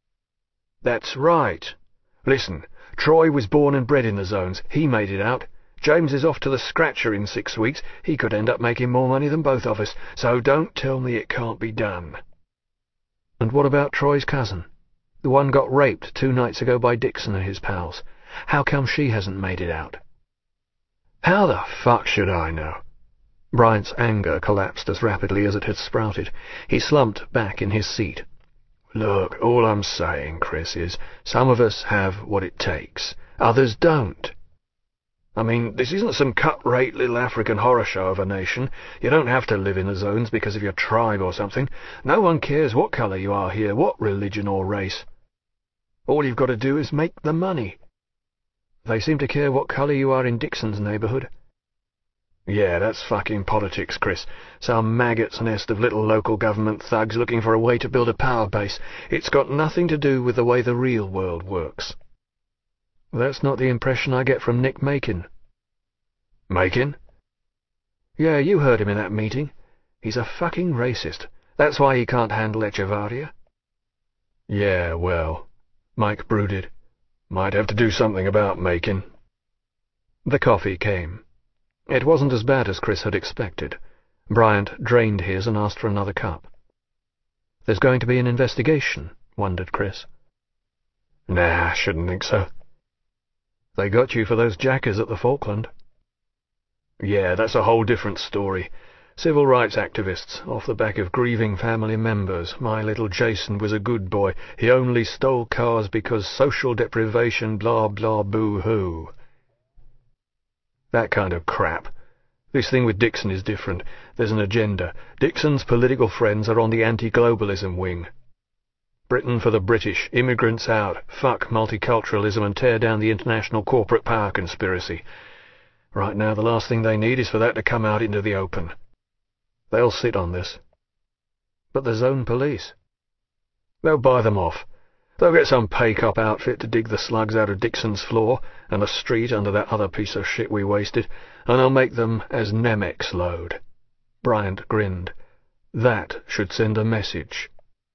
"That's right. Listen, Troy was born and bred in the zones. He made it out. James is off to the scratcher in six weeks. He could end up making more money than both of us, so don't tell me it can't be done." "And what about Troy's cousin? The one got raped two nights ago by Dixon and his pals. How come she hasn't made it out?" "How the fuck should I know?" Bryant's anger collapsed as rapidly as it had sprouted. He slumped back in his seat. "Look, all I'm saying, Chris, is some of us have what it takes. Others don't. I mean, this isn't some cut-rate little African horror show of a nation. You don't have to live in the zones because of your tribe or something. No one cares what colour you are here, what religion or race. All you've got to do is make the money." "They seem to care what colour you are in Dixon's neighbourhood." "Yeah, that's fucking politics, Chris. Some maggot's nest of little local government thugs looking for a way to build a power base. It's got nothing to do with the way the real world works." "That's not the impression I get from Nick Macon." "Macon?" "Yeah, you heard him in that meeting. He's a fucking racist. That's why he can't handle Echevarria." "Yeah, well," Mike brooded. Might have to do something about making. The coffee came. It wasn't as bad as Chris had expected. Bryant drained his and asked for another cup. There's going to be an investigation, wondered Chris. Nah, shouldn't think so. They got you for those jackers at the Falkland. Yeah, that's a whole different story. Civil rights activists, off the back of grieving family members. My little Jason was a good boy. He only stole cars because social deprivation, blah blah boo-hoo. That kind of crap. This thing with Dixon is different. There's an agenda. Dixon's political friends are on the anti-globalism wing. Britain for the British, immigrants out, fuck multiculturalism and tear down the international corporate power conspiracy. Right now the last thing they need is for that to come out into the open. They'll sit on this. But the zone police. They'll buy them off. They'll get some pay-cop outfit to dig the slugs out of Dixon's floor and the street under that other piece of shit we wasted, and they'll make them as Nemex load. Bryant grinned. That should send a message.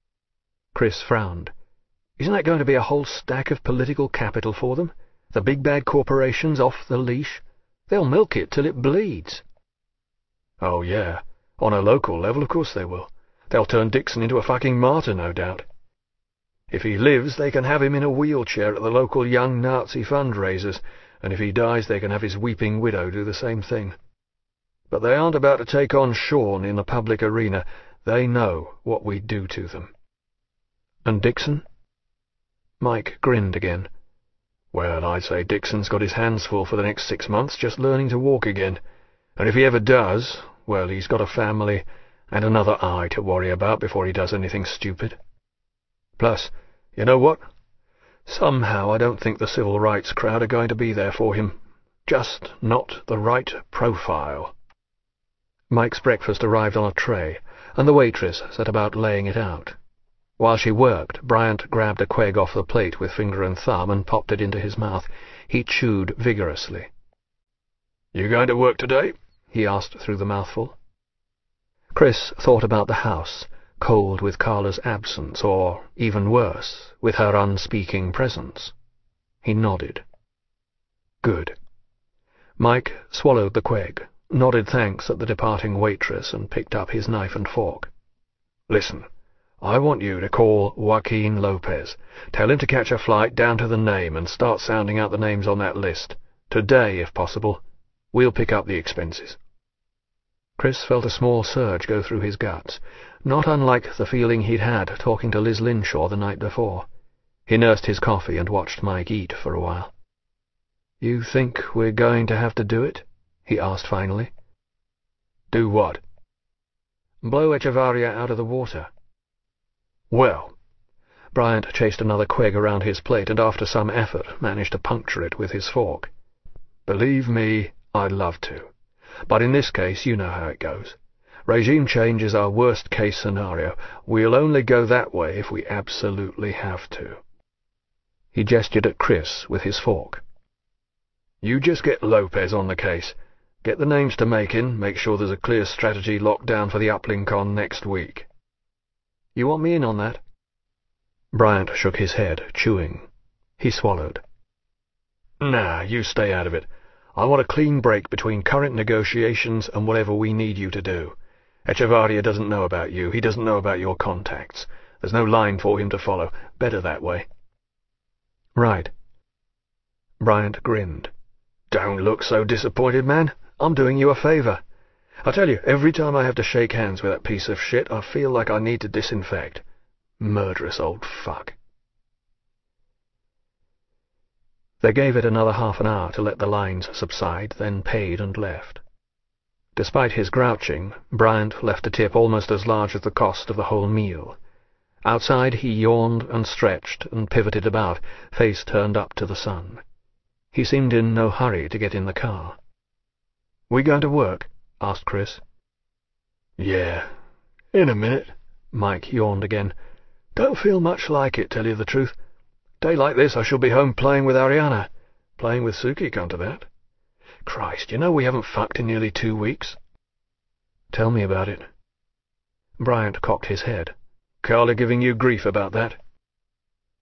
Chris frowned. Isn't that going to be a whole stack of political capital for them? The big bad corporations off the leash? They'll milk it till it bleeds. Oh, yeah. On a local level, of course they will. They'll turn Dixon into a fucking martyr, no doubt. If he lives, they can have him in a wheelchair at the local young Nazi fundraisers, and if he dies, they can have his weeping widow do the same thing. But they aren't about to take on Sean in the public arena. They know what we do to them. And Dixon? Mike grinned again. Well, I'd say Dixon's got his hands full for the next six months just learning to walk again. And if he ever does, well, he's got a family and another eye to worry about before he does anything stupid. Plus, you know what? Somehow I don't think the civil rights crowd are going to be there for him. Just not the right profile. Mike's breakfast arrived on a tray, and the waitress set about laying it out. While she worked, Bryant grabbed a queg off the plate with finger and thumb and popped it into his mouth. He chewed vigorously. "You going to work today?" he asked through the mouthful. Chris thought about the house, cold with Carla's absence, or, even worse, with her unspeaking presence. He nodded. Good. Mike swallowed the queg, nodded thanks at the departing waitress, and picked up his knife and fork. "Listen, I want you to call Joaquin Lopez. Tell him to catch a flight down to the name and start sounding out the names on that list. Today, if possible. We'll pick up the expenses." Chris felt a small surge go through his guts, not unlike the feeling he'd had talking to Liz Linshaw the night before. He nursed his coffee and watched Mike eat for a while. "You think we're going to have to do it?" he asked finally. "Do what?" "Blow Echevarria out of the water." "Well..." Bryant chased another queg around his plate and after some effort managed to puncture it with his fork. "Believe me, I'd love to. But in this case, you know how it goes. Regime change is our worst-case scenario. We'll only go that way if we absolutely have to." He gestured at Chris with his fork. "You just get Lopez on the case. Get the names to Macon, make sure there's a clear strategy locked down for the uplink on next week." "You want me in on that?" Bryant shook his head, chewing. He swallowed. "Nah, you stay out of it. I want a clean break between current negotiations and whatever we need you to do. Echevarria doesn't know about you. He doesn't know about your contacts. There's no line for him to follow. Better that way." "Right." Bryant grinned. "Don't look so disappointed, man. I'm doing you a favor. I tell you, every time I have to shake hands with that piece of shit, I feel like I need to disinfect. Murderous old fuck." They gave it another half an hour to let the lines subside, then paid and left. Despite his grouching, Bryant left a tip almost as large as the cost of the whole meal. Outside he yawned and stretched and pivoted about, face turned up to the sun. He seemed in no hurry to get in the car. "We going to work?" asked Chris. "Yeah, in a minute." Mike yawned again. "Don't feel much like it, tell you the truth. Day like this I shall be home playing with Ariana. Playing with Suki, come to that. Christ, you know we haven't fucked in nearly two weeks." "Tell me about it." Bryant cocked his head. "Carla giving you grief about that?"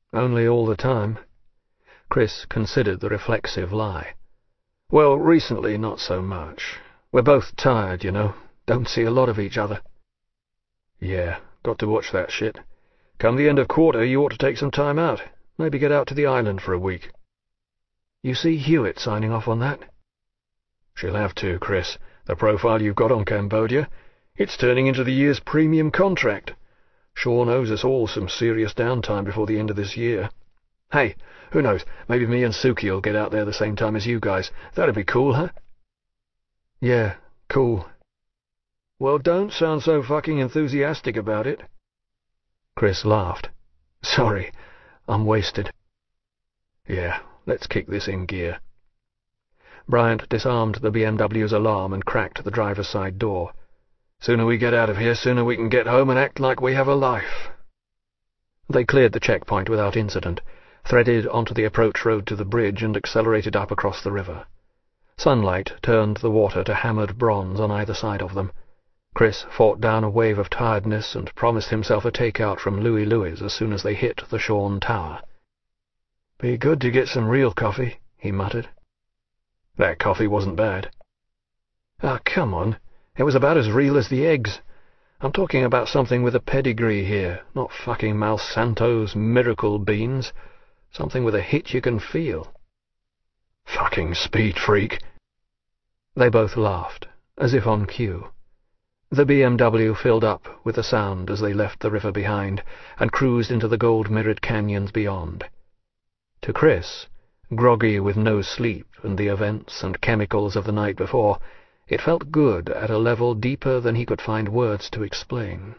Only all the time. Chris considered the reflexive lie. Well, recently not so much. We're both tired, you know. Don't see a lot of each other. Yeah, got to watch that shit. Come the end of quarter, you ought to take some time out. Maybe get out to the island for a week. You see Hewitt signing off on that? She'll have to, Chris. The profile you've got on Cambodia. It's turning into the year's premium contract. Sean owes us all some serious downtime before the end of this year. Hey, who knows, maybe me and Suki will get out there the same time as you guys. That'd be cool, huh? Yeah, cool. Well, don't sound so fucking enthusiastic about it. Chris laughed. Sorry, I'm wasted. Yeah, let's kick this in gear. Bryant disarmed the B M W's alarm and cracked the driver's side door. Sooner we get out of here, sooner we can get home and act like we have a life. They cleared the checkpoint without incident, threaded onto the approach road to the bridge and accelerated up across the river. Sunlight turned the water to hammered bronze on either side of them. Chris fought down a wave of tiredness and promised himself a take-out from Louis Louis as soon as they hit the Shawn Tower. Be good to get some real coffee, he muttered. That coffee wasn't bad. Ah, come on. It was about as real as the eggs. I'm talking about something with a pedigree here, not fucking Monsanto's miracle beans. Something with a hit you can feel. Fucking speed freak. They both laughed, as if on cue. The B M W filled up with the sound as they left the river behind and cruised into the gold-mirrored canyons beyond. To Chris, groggy with no sleep and the events and chemicals of the night before, it felt good at a level deeper than he could find words to explain.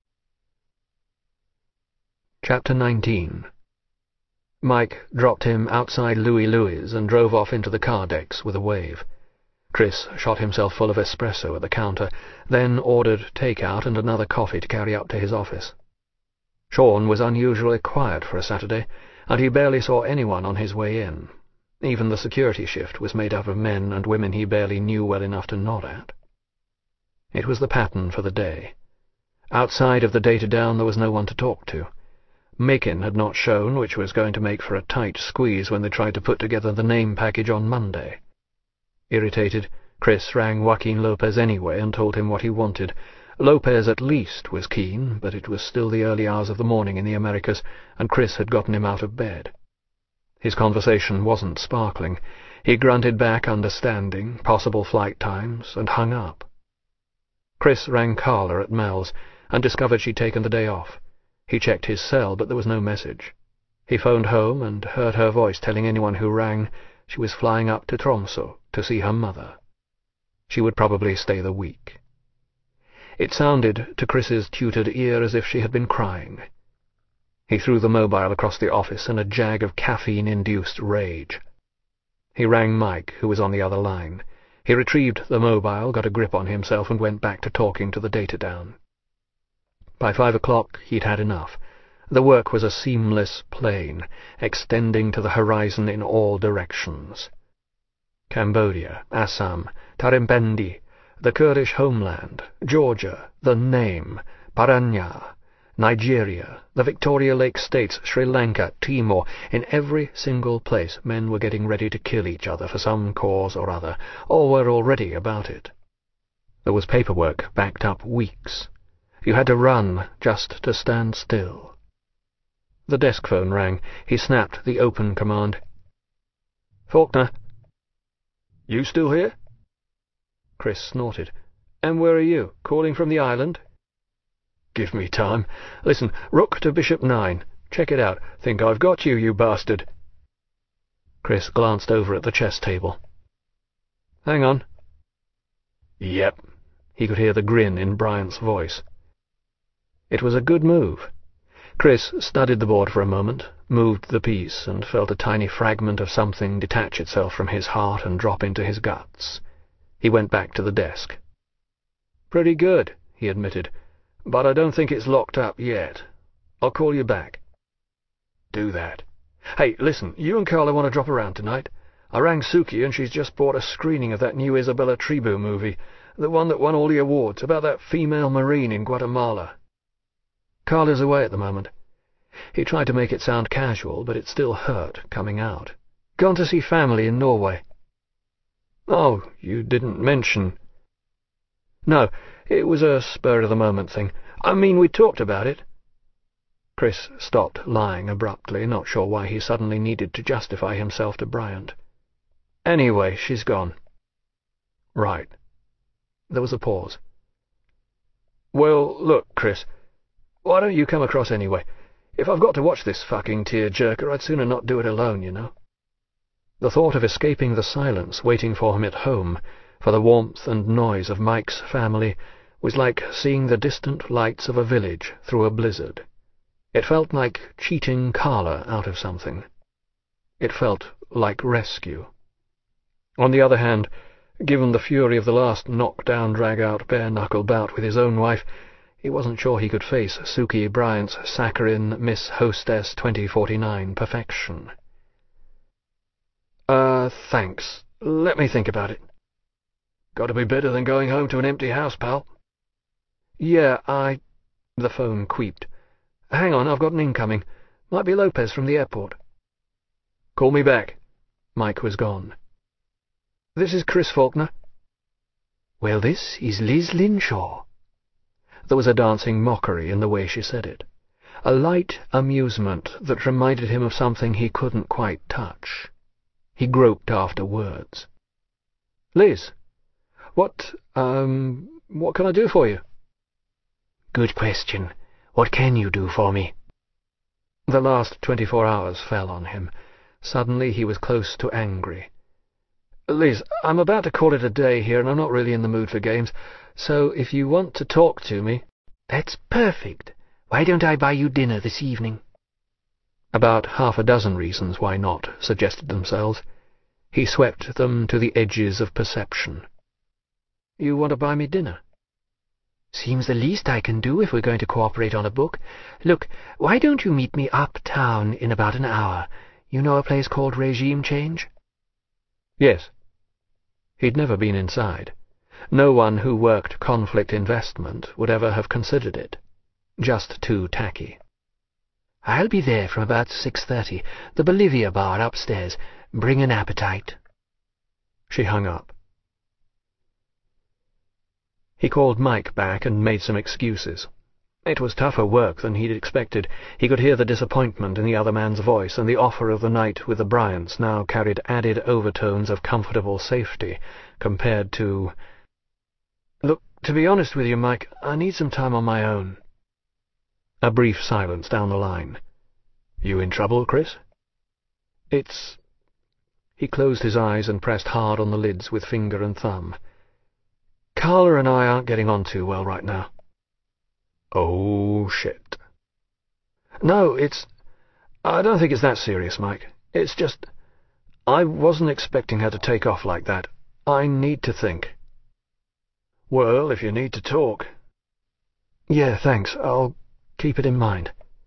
Chapter nineteen. Mike dropped him outside Louis Louis and drove off into the car decks with a wave. Chris shot himself full of espresso at the counter, then ordered take-out and another coffee to carry up to his office. Sean was unusually quiet for a Saturday, and he barely saw anyone on his way in. Even the security shift was made up of men and women he barely knew well enough to nod at. It was the pattern for the day. Outside of the data down there was no one to talk to. Macon had not shown, which was going to make for a tight squeeze when they tried to put together the name package on Monday. Irritated, Chris rang Joaquin Lopez anyway and told him what he wanted. Lopez at least was keen, but it was still the early hours of the morning in the Americas, and Chris had gotten him out of bed. His conversation wasn't sparkling. He grunted back understanding, possible flight times, and hung up. Chris rang Carla at Mel's, and discovered she'd taken the day off. He checked his cell, but there was no message. He phoned home and heard her voice telling anyone who rang she was flying up to Tromsø to see her mother. She would probably stay the week. It sounded to Chris's tutored ear as if she had been crying. He threw the mobile across the office in a jag of caffeine-induced rage. He rang Mike, who was on the other line. He retrieved the mobile, got a grip on himself, and went back to talking to the data down. By five o'clock he'd had enough. The work was a seamless plane, extending to the horizon in all directions. Cambodia, Assam, Tarempendi, the Kurdish homeland, Georgia, the name, Paranya, Nigeria, the Victoria Lake states, Sri Lanka, Timor. In every single place men were getting ready to kill each other for some cause or other, or were already about it. There was paperwork backed up weeks. You had to run just to stand still. The desk phone rang. He snapped the open command. Faulkner. You still here? Chris snorted. And where are you? Calling from the island? Give me time. Listen, Rook to Bishop nine. Check it out. Think I've got you, you bastard. Chris glanced over at the chess table. Hang on. Yep. He could hear the grin in Bryant's voice. It was a good move. Chris studied the board for a moment, moved the piece, and felt a tiny fragment of something detach itself from his heart and drop into his guts. He went back to the desk. Pretty good, he admitted, but I don't think it's locked up yet. I'll call you back. Do that. Hey, listen, you and Carla want to drop around tonight? I rang Suki and she's just bought a screening of that new Isabella Tribu movie, the one that won all the awards, about that female marine in Guatemala. Carla's away at the moment. He tried to make it sound casual, but it still hurt coming out. "Gone to see family in Norway." "Oh, you didn't mention—" "No, it was a spur-of-the-moment thing. I mean, we talked about it." Chris stopped lying abruptly, not sure why he suddenly needed to justify himself to Bryant. "Anyway, she's gone." "Right." There was a pause. "Well, look, Chris, why don't you come across anyway? If I've got to watch this fucking tear-jerker, I'd sooner not do it alone, you know." The thought of escaping the silence waiting for him at home, for the warmth and noise of Mike's family, was like seeing the distant lights of a village through a blizzard. It felt like cheating Carla out of something. It felt like rescue. On the other hand, given the fury of the last knock-down, drag-out, bare-knuckle bout with his own wife, he wasn't sure he could face Suki Bryant's saccharine Miss Hostess twenty forty-nine perfection. Uh, thanks. Let me think about it." "Gotta be better than going home to an empty house, pal." "Yeah, I—" The phone queeped. "Hang on, I've got an incoming. Might be Lopez from the airport." "Call me back." Mike was gone. "This is Chris Faulkner." "Well, this is Liz Linshaw." There was a dancing mockery in the way she said it, a light amusement that reminded him of something he couldn't quite touch. He groped after words. "Liz, what, um, what can I do for you?" "Good question. What can you do for me?" The last twenty-four hours fell on him. Suddenly he was close to angry. "Liz, I'm about to call it a day here, and I'm not really in the mood for games, so if you want to talk to me—" "That's perfect. Why don't I buy you dinner this evening?" About half a dozen reasons why not suggested themselves. He swept them to the edges of perception. "You want to buy me dinner?" "Seems the least I can do if we're going to cooperate on a book. Look, why don't you meet me uptown in about an hour? You know a place called Regime Change?" Yes. He'd never been inside. No one who worked conflict investment would ever have considered it. Just too tacky. "I'll be there from about six thirty. The Bolivia bar upstairs. Bring an appetite." She hung up. He called Mike back and made some excuses. It was tougher work than he'd expected. He could hear the disappointment in the other man's voice, and the offer of the night with the Bryants now carried added overtones of comfortable safety, compared to— "Look, to be honest with you, Mike, I need some time on my own." A brief silence down the line. "You in trouble, Chris?" "It's—" He closed his eyes and pressed hard on the lids with finger and thumb. "Carla and I aren't getting on too well right now." "Oh, shit." "No, it's— I don't think it's that serious, Mike. It's just— I wasn't expecting her to take off like that. I need to think." "Well, if you need to talk—" "Yeah, thanks. I'll keep it in mind."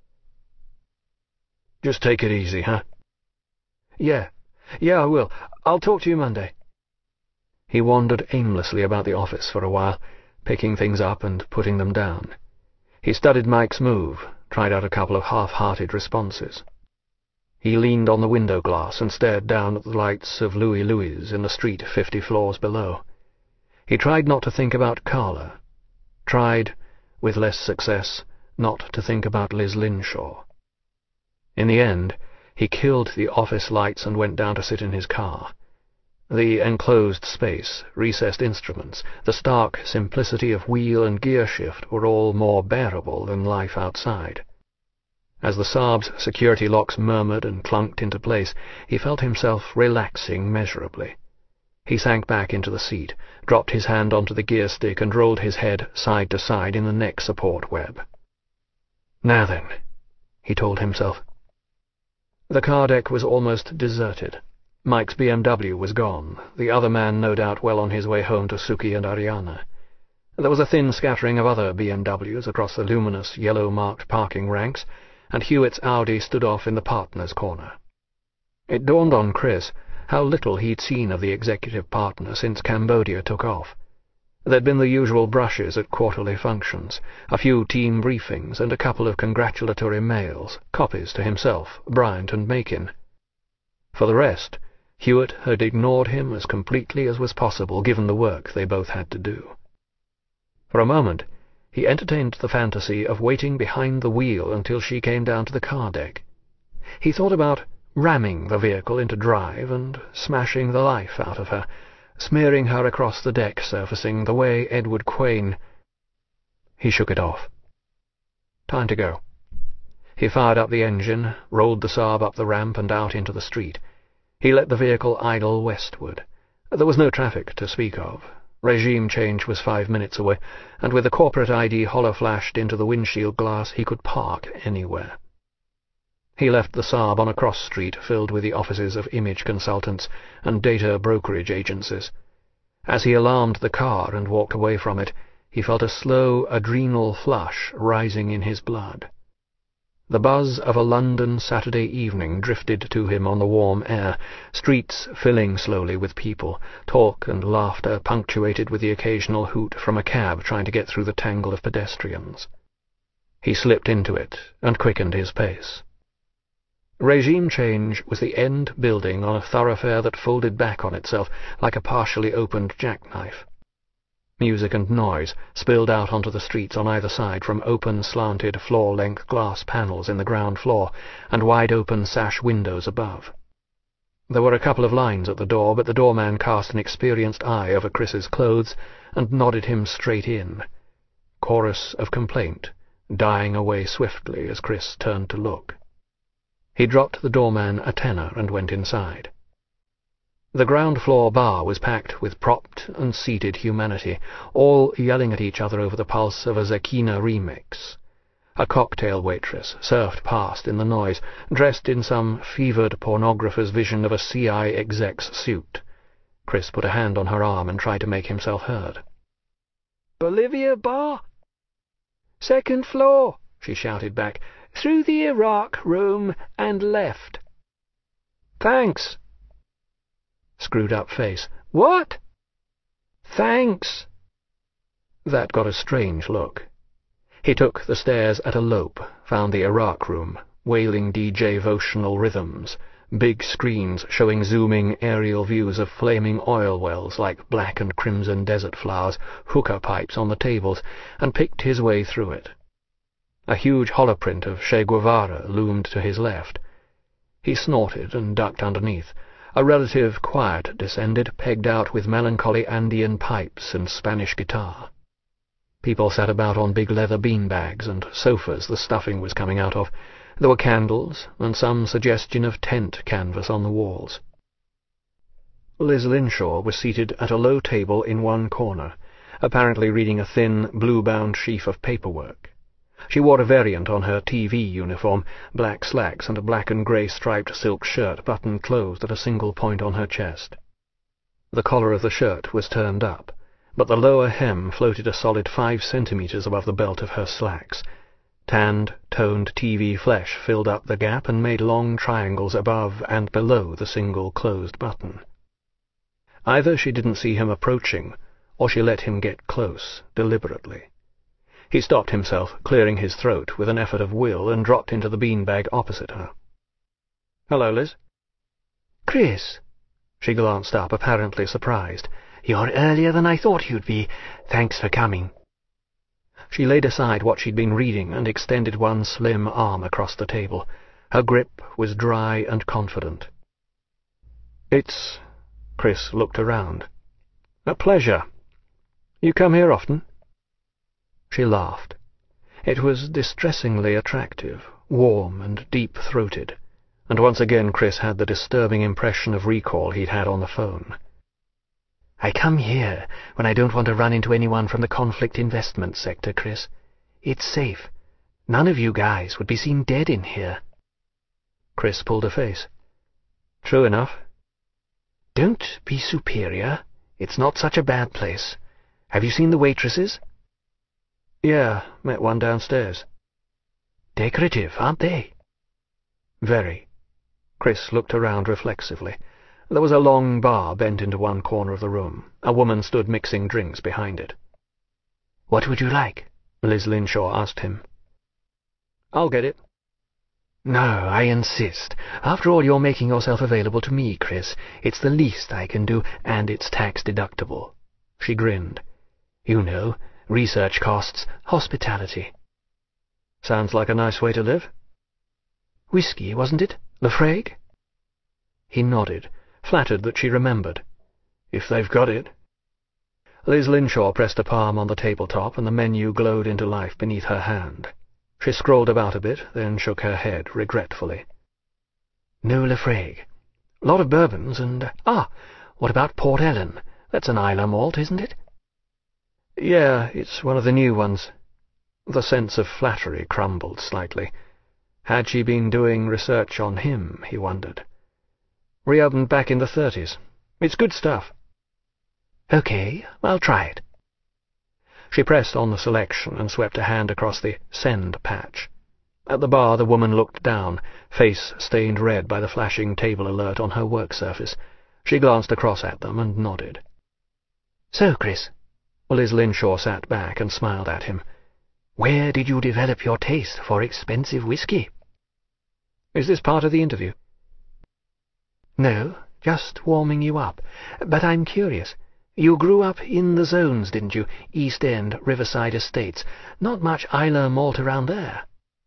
"Just take it easy, huh?" Yeah. Yeah, I will. I'll talk to you Monday." He wandered aimlessly about the office for a while, picking things up and putting them down. He studied Mike's move, tried out a couple of half-hearted responses. He leaned on the window glass and stared down at the lights of Louis Louis in the street fifty floors below. He tried not to think about Carla. Tried, with less success, not to think about Liz Linshaw. In the end, he killed the office lights and went down to sit in his car. The enclosed space, recessed instruments, the stark simplicity of wheel and gear shift were all more bearable than life outside. As the Saab's security locks murmured and clunked into place, he felt himself relaxing measurably. He sank back into the seat, dropped his hand onto the gear stick and rolled his head side to side in the neck support web. "Now then," he told himself. The car deck was almost deserted. Mike's B M W was gone, the other man no doubt well on his way home to Suki and Ariana. There was a thin scattering of other B M Ws across the luminous, yellow-marked parking ranks, and Hewitt's Audi stood off in the partner's corner. It dawned on Chris how little he'd seen of the executive partner since Cambodia took off. There'd been the usual brushes at quarterly functions, a few team briefings, and a couple of congratulatory mails, copies to himself, Bryant and Makin. For the rest, Hewitt had ignored him as completely as was possible given the work they both had to do. For a moment, he entertained the fantasy of waiting behind the wheel until she came down to the car deck. He thought about ramming the vehicle into drive and smashing the life out of her, smearing her across the deck surfacing the way Edward Quain. He shook it off. Time to go. He fired up the engine, rolled the Saab up the ramp and out into the street. He let the vehicle idle westward. There was no traffic to speak of. Regime change was five minutes away, and with the corporate I D hollow-flashed into the windshield glass he could park anywhere. He left the Saab on a cross street filled with the offices of image consultants and data brokerage agencies. As he alarmed the car and walked away from it, he felt a slow adrenal flush rising in his blood. The buzz of a London Saturday evening drifted to him on the warm air, streets filling slowly with people, talk and laughter punctuated with the occasional hoot from a cab trying to get through the tangle of pedestrians. He slipped into it and quickened his pace. Regime Change was the end building on a thoroughfare that folded back on itself like a partially opened jackknife. Music and noise spilled out onto the streets on either side from open, slanted, floor-length glass panels in the ground floor and wide-open sash windows above. There were a couple of lines at the door, but the doorman cast an experienced eye over Chris's clothes and nodded him straight in. Chorus of complaint, dying away swiftly as Chris turned to look. He dropped the doorman a tenner and went inside. The ground-floor bar was packed with propped and seated humanity, all yelling at each other over the pulse of a Zekina remix. A cocktail waitress surfed past in the noise, dressed in some fevered pornographer's vision of a C I exec's suit. Chris put a hand on her arm and tried to make himself heard. "Bolivia Bar?" "Second floor," she shouted back. "Through the Iraq room and left." "Thanks." Screwed-up face. "What?" "Thanks." That got a strange look. He took the stairs at a lope, found the Iraq room, wailing D J-votional rhythms, big screens showing zooming aerial views of flaming oil wells like black and crimson desert flowers, hookah pipes on the tables, and picked his way through it. A huge holoprint of Che Guevara loomed to his left. He snorted and ducked underneath. A relative quiet descended, pegged out with melancholy Andean pipes and Spanish guitar. People sat about on big leather beanbags and sofas the stuffing was coming out of. There were candles, and some suggestion of tent canvas on the walls. Liz Linshaw was seated at a low table in one corner, apparently reading a thin, blue-bound sheaf of paperwork. She wore a variant on her T V uniform, black slacks and a black and grey striped silk shirt buttoned closed at a single point on her chest. The collar of the shirt was turned up, but the lower hem floated a solid five centimetres above the belt of her slacks. Tanned, toned T V flesh filled up the gap and made long triangles above and below the single closed button. Either she didn't see him approaching, or she let him get close, deliberately. He stopped himself, clearing his throat with an effort of will, and dropped into the beanbag opposite her. "Hello, Liz." "Chris." She glanced up, apparently surprised. "You're earlier than I thought you'd be. Thanks for coming." She laid aside what she'd been reading and extended one slim arm across the table. Her grip was dry and confident. "It's—" Chris looked around. "A pleasure. You come here often?" She laughed. It was distressingly attractive, warm and deep-throated, and once again Chris had the disturbing impression of recall he'd had on the phone. "I come here when I don't want to run into anyone from the conflict investment sector, Chris. It's safe. None of you guys would be seen dead in here." Chris pulled a face. "True enough." "Don't be superior. It's not such a bad place. Have you seen the waitresses?" "Yeah, met one downstairs." "Decorative, aren't they?" "Very." Chris looked around reflexively. There was a long bar bent into one corner of the room. A woman stood mixing drinks behind it. "What would you like?" Liz Linshaw asked him. "I'll get it." "No, I insist. After all, you're making yourself available to me, Chris. It's the least I can do, and it's tax-deductible." She grinned. "You know, research costs, hospitality." "Sounds like a nice way to live." "Whiskey, wasn't it? Laphroaig?" He nodded, flattered that she remembered. "If they've got it." Liz Linshaw pressed a palm on the tabletop, and the menu glowed into life beneath her hand. She scrolled about a bit, then shook her head regretfully. "No Laphroaig. Lot of bourbons and... Ah, what about Port Ellen? That's an Islay malt, isn't it?" "Yeah, it's one of the new ones." The sense of flattery crumbled slightly. Had she been doing research on him, he wondered. "Reopened back in the thirties. It's good stuff." "Okay, I'll try it." She pressed on the selection and swept a hand across the send patch. At the bar the woman looked down, face stained red by the flashing table alert on her work surface. She glanced across at them and nodded. "So, Chris," Liz Linshaw sat back and smiled at him. "where did you develop your taste for expensive whiskey?" "Is this part of the interview?" "No, just warming you up. But I'm curious. You grew up in the zones, didn't you? East End, Riverside Estates. Not much Islay malt around there."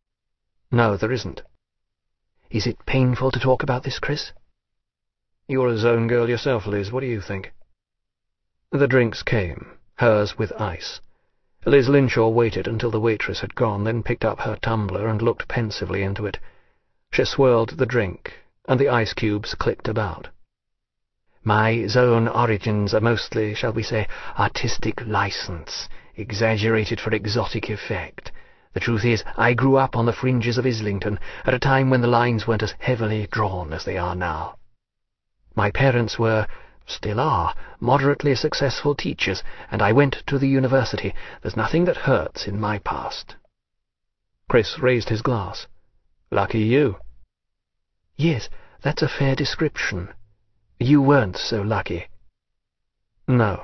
"No, there isn't." "Is it painful to talk about this, Chris?" "You're a zone girl yourself, Liz. What do you think?" The drinks came, hers with ice. Liz Linshaw waited until the waitress had gone, then picked up her tumbler and looked pensively into it. She swirled the drink, and the ice cubes clicked about. "My zone origins are mostly, shall we say, artistic license, exaggerated for exotic effect. The truth is, I grew up on the fringes of Islington, at a time when the lines weren't as heavily drawn as they are now. My parents were, still are, moderately successful teachers, and I went to the university. There's nothing that hurts in my past." Chris raised his glass. "Lucky you." "Yes, that's a fair description. You weren't so lucky." "No."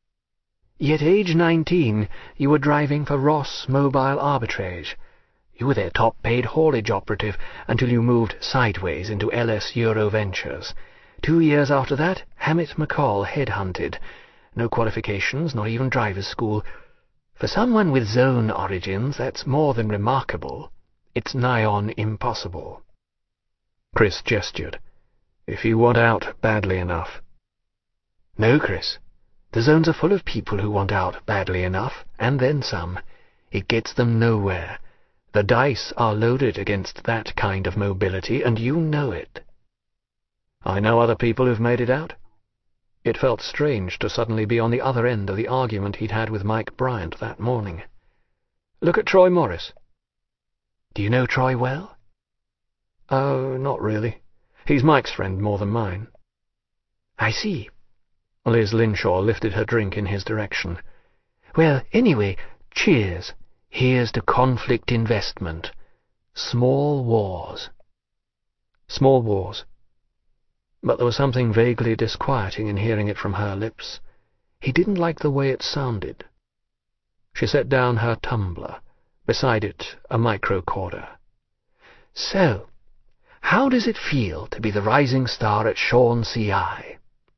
"Yet age nineteen, you were driving for Ross Mobile Arbitrage. You were their top-paid haulage operative until you moved sideways into L S Euro Ventures. Two years after that, Hammett McCall headhunted. No qualifications, not even driver's school. For someone with zone origins, that's more than remarkable. It's nigh on impossible." Chris gestured. "If you want out badly enough." "No, Chris. The zones are full of people who want out badly enough, and then some. It gets them nowhere. The dice are loaded against that kind of mobility, and you know it." "I know other people who've made it out." It felt strange to suddenly be on the other end of the argument he'd had with Mike Bryant that morning. "Look at Troy Morris." "Do you know Troy well?" "Oh, not really. He's Mike's friend more than mine." "I see." Liz Linshaw lifted her drink in his direction. "Well, anyway, cheers. Here's to conflict investment. Small wars." Small wars. But there was something vaguely disquieting in hearing it from her lips. He didn't like the way it sounded. She set down her tumbler. Beside it, a microcorder. "So, how does it feel to be the rising star at Shawn C I?"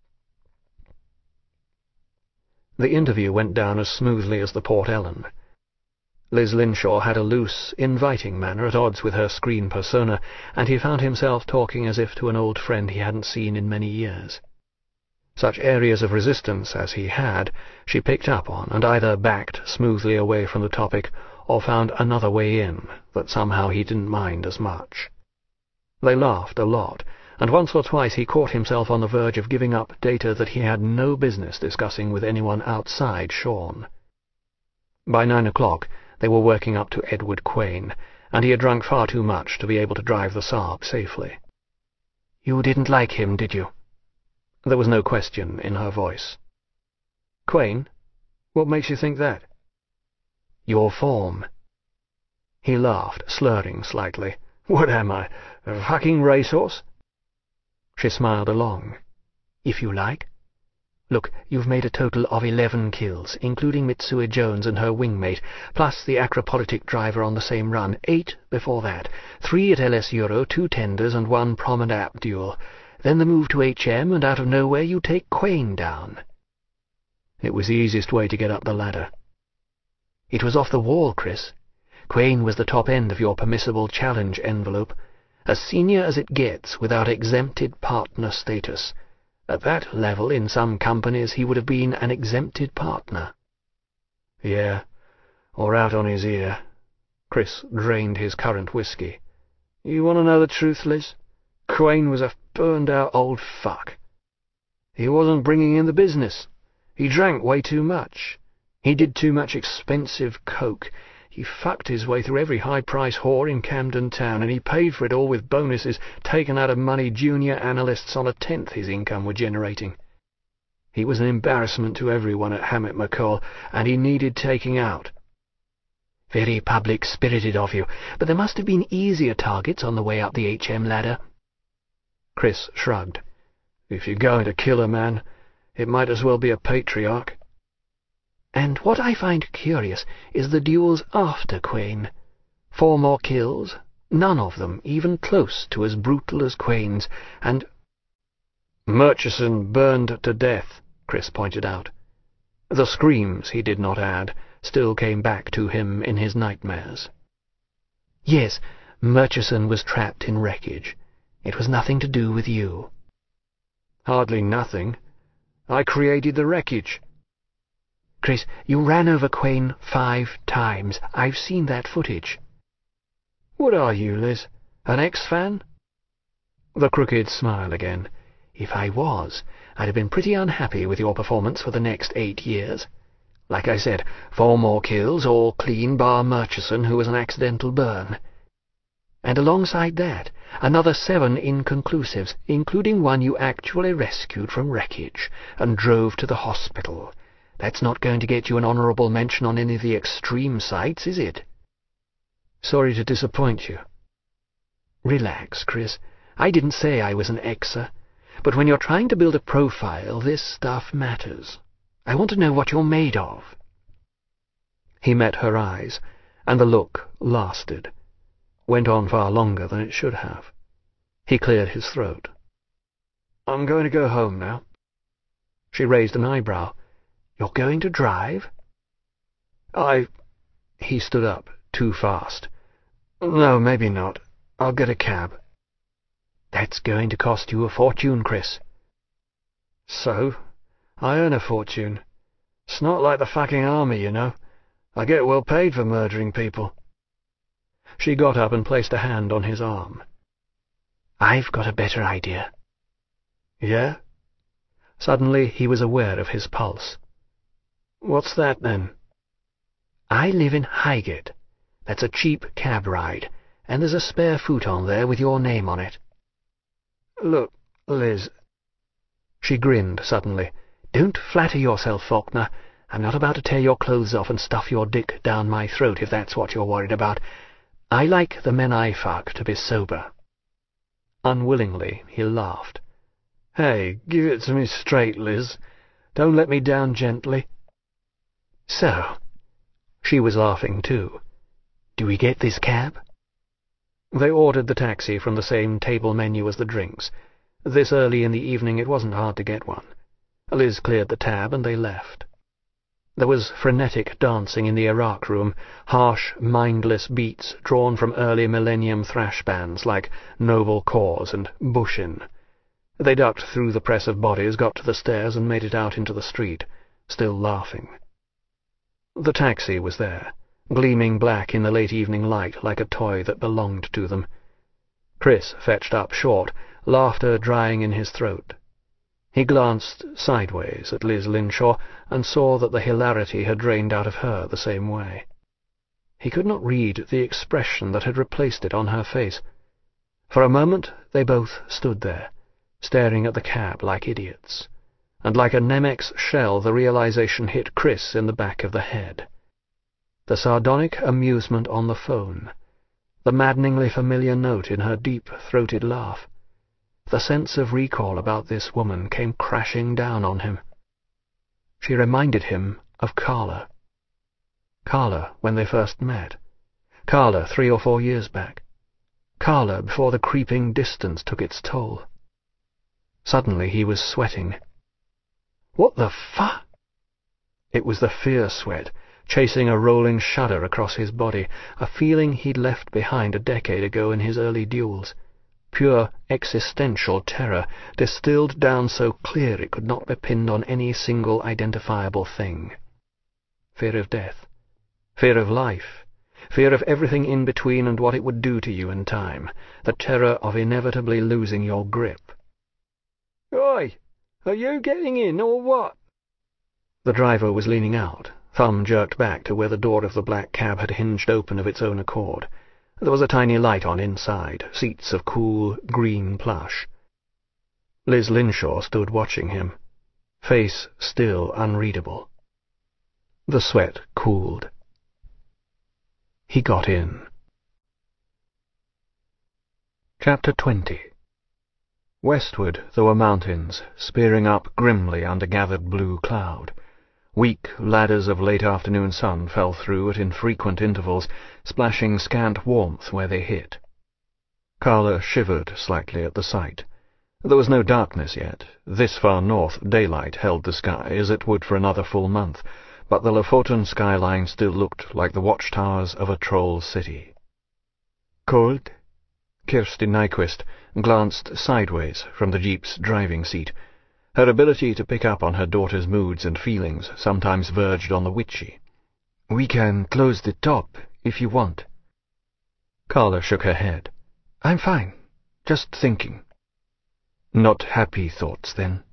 The interview went down as smoothly as the Port Ellen. Liz Linshaw had a loose, inviting manner at odds with her screen persona, and he found himself talking as if to an old friend he hadn't seen in many years. Such areas of resistance as he had, she picked up on, and either backed smoothly away from the topic, or found another way in that somehow he didn't mind as much. They laughed a lot, and once or twice he caught himself on the verge of giving up data that he had no business discussing with anyone outside Shawn. By nine o'clock they were working up to Edward Quain, and he had drunk far too much to be able to drive the Saab safely. "You didn't like him, did you?" There was no question in her voice. "Quain? What makes you think that?" "Your form." He laughed, slurring slightly. "What am I, a fucking racehorse?" She smiled along. If you like. Look, you've made a total of eleven kills, including Mitsui Jones and her wingmate, plus the acropolitic driver on the same run. Eight before that. Three at L S Euro, two tenders, and one prom and app duel. Then the move to H M, and out of nowhere you take Quain down. It was the easiest way to get up the ladder. It was off the wall, Chris. Quain was the top end of your permissible challenge envelope, as senior as it gets without exempted partner status. At that level, in some companies, he would have been an exempted partner. Yeah, or out on his ear. Chris drained his currant whiskey. You want to know the truth, Liz? Quain was a burned-out old fuck. He wasn't bringing in the business. He drank way too much. He did too much expensive coke. He fucked his way through every high-price whore in Camden Town, and he paid for it all with bonuses taken out of money junior analysts on a tenth his income were generating. He was an embarrassment to everyone at Hammett McCall, and he needed taking out. Very public-spirited of you, but there must have been easier targets on the way up the H M ladder. Chris shrugged. If you're going to kill a man, it might as well be a patriarch. And what I find curious is the duels after Quain. Four more kills, none of them even close to as brutal as Quain's, and— Murchison burned to death, Chris pointed out. The screams, he did not add, still came back to him in his nightmares. Yes, Murchison was trapped in wreckage. It was nothing to do with you. Hardly nothing. I created the wreckage. Chris, you ran over Quain five times. I've seen that footage. What are you, Liz? An ex-fan? The crooked smile again. If I was, I'd have been pretty unhappy with your performance for the next eight years. Like I said, four more kills, all clean, bar Murchison, who was an accidental burn. And alongside that, another seven inconclusives, including one you actually rescued from wreckage and drove to the hospital. That's not going to get you an honourable mention on any of the extreme sites, is it? Sorry to disappoint you. Relax, Chris. I didn't say I was an Xer, but when you're trying to build a profile, this stuff matters. I want to know what you're made of. He met her eyes, and the look lasted. Went on far longer than it should have. He cleared his throat. I'm going to go home now. She raised an eyebrow. You're going to drive? I... He stood up, too fast. No, maybe not. I'll get a cab. That's going to cost you a fortune, Chris. So? I earn a fortune. It's not like the fucking army, you know. I get well paid for murdering people. She got up and placed a hand on his arm. I've got a better idea. Yeah? Suddenly he was aware of his pulse. What's that, then? I live in Highgate. That's a cheap cab ride, and there's a spare futon there with your name on it. Look, Liz... She grinned suddenly. Don't flatter yourself, Faulkner. I'm not about to tear your clothes off and stuff your dick down my throat, if that's what you're worried about. I like the men I fuck to be sober. Unwillingly, he laughed. Hey, give it to me straight, Liz. Don't let me down gently. So, she was laughing too. Do we get this cab? They ordered the taxi from the same table menu as the drinks. This early in the evening it wasn't hard to get one. Liz cleared the tab and they left. There was frenetic dancing in the Iraq room, harsh, mindless beats drawn from early millennium thrash bands like Noble Cause and Bushin. They ducked through the press of bodies, got to the stairs, and made it out into the street, still laughing. The taxi was there, gleaming black in the late evening light like a toy that belonged to them. Chris fetched up short, laughter drying in his throat. He glanced sideways at Liz Linshaw and saw that the hilarity had drained out of her the same way. He could not read the expression that had replaced it on her face. For a moment they both stood there, staring at the cab like idiots, and like a Nemex shell the realization hit Chris in the back of the head. The sardonic amusement on the phone, the maddeningly familiar note in her deep-throated laugh. the sense of recall about this woman came crashing down on him. She reminded him of Carla. Carla when they first met. Carla three or four years back. Carla before the creeping distance took its toll. Suddenly he was sweating. What the fu... It was the fear sweat, chasing a rolling shudder across his body, a feeling he'd left behind a decade ago in his early duels. Pure existential terror, distilled down so clear it could not be pinned on any single identifiable thing. Fear of death. Fear of life. Fear of everything in between and what it would do to you in time. The terror of inevitably losing your grip. Oi! Are you getting in, or what? The driver was leaning out, thumb jerked back to where the door of the black cab had hinged open of its own accord. There was a tiny light on inside, seats of cool, green plush. Liz Linshaw stood watching him, face still unreadable. The sweat cooled. He got in. Chapter twenty. Westward there were mountains, spearing up grimly under gathered blue cloud. Weak ladders of late-afternoon sun fell through at infrequent intervals, splashing scant warmth where they hit. Carla shivered slightly at the sight. There was no darkness yet. This far north daylight held the sky as it would for another full month, but the Lofoten skyline still looked like the watchtowers of a troll city. "Cold?" Kirsty Nyquist glanced sideways from the jeep's driving seat. Her ability to pick up on her daughter's moods and feelings sometimes verged on the witchy. "We can close the top, if you want." Carla shook her head. "I'm fine. Just thinking." "Not happy thoughts, then?"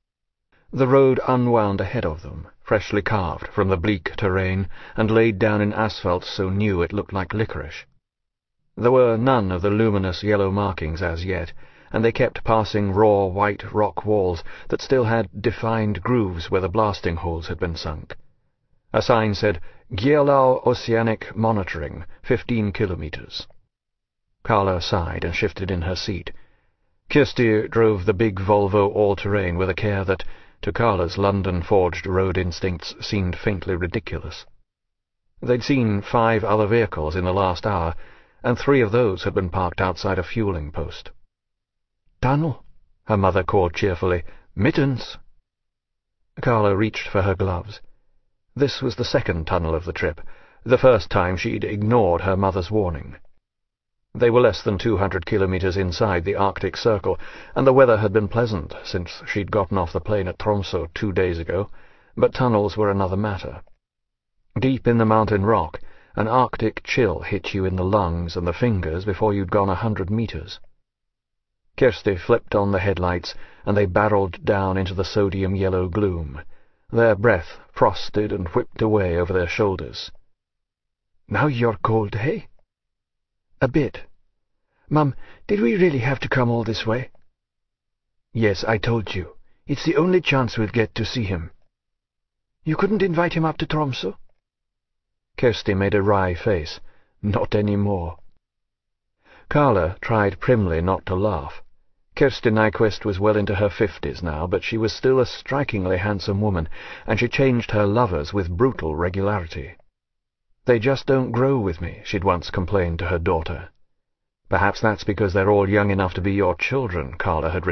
The road unwound ahead of them, freshly carved from the bleak terrain and laid down in asphalt so new it looked like licorice. There were none of the luminous yellow markings as yet, and they kept passing raw white rock walls that still had defined grooves where the blasting holes had been sunk. A sign said, "Gielau Oceanic Monitoring, fifteen kilometers." Carla sighed and shifted in her seat. Kirsty drove the big Volvo all-terrain with a care that, to Carla's London-forged road instincts, seemed faintly ridiculous. They'd seen five other vehicles in the last hour, and three of those had been parked outside a fueling post. "Tunnel," her mother called cheerfully. "Mittens." Carla reached for her gloves. This was the second tunnel of the trip, the first time she'd ignored her mother's warning. They were less than two hundred kilometers inside the Arctic Circle, and the weather had been pleasant since she'd gotten off the plane at Tromsø two days ago, but tunnels were another matter. Deep in the mountain rock, an Arctic chill hit you in the lungs and the fingers before you'd gone a hundred meters. Kirsty flipped on the headlights, and they barreled down into the sodium-yellow gloom, their breath frosted and whipped away over their shoulders. "Now you're cold, hey?" "A bit. Mum, did we really have to come all this way?" "Yes, I told you. It's the only chance we'll get to see him." "You couldn't invite him up to Tromsø?" Kirsty made a wry face. "Not any more." Carla tried primly not to laugh. Kirsty Nyquist was well into her fifties now, but she was still a strikingly handsome woman, and she changed her lovers with brutal regularity. "They just don't grow with me," she'd once complained to her daughter. "Perhaps that's because they're all young enough to be your children," Carla had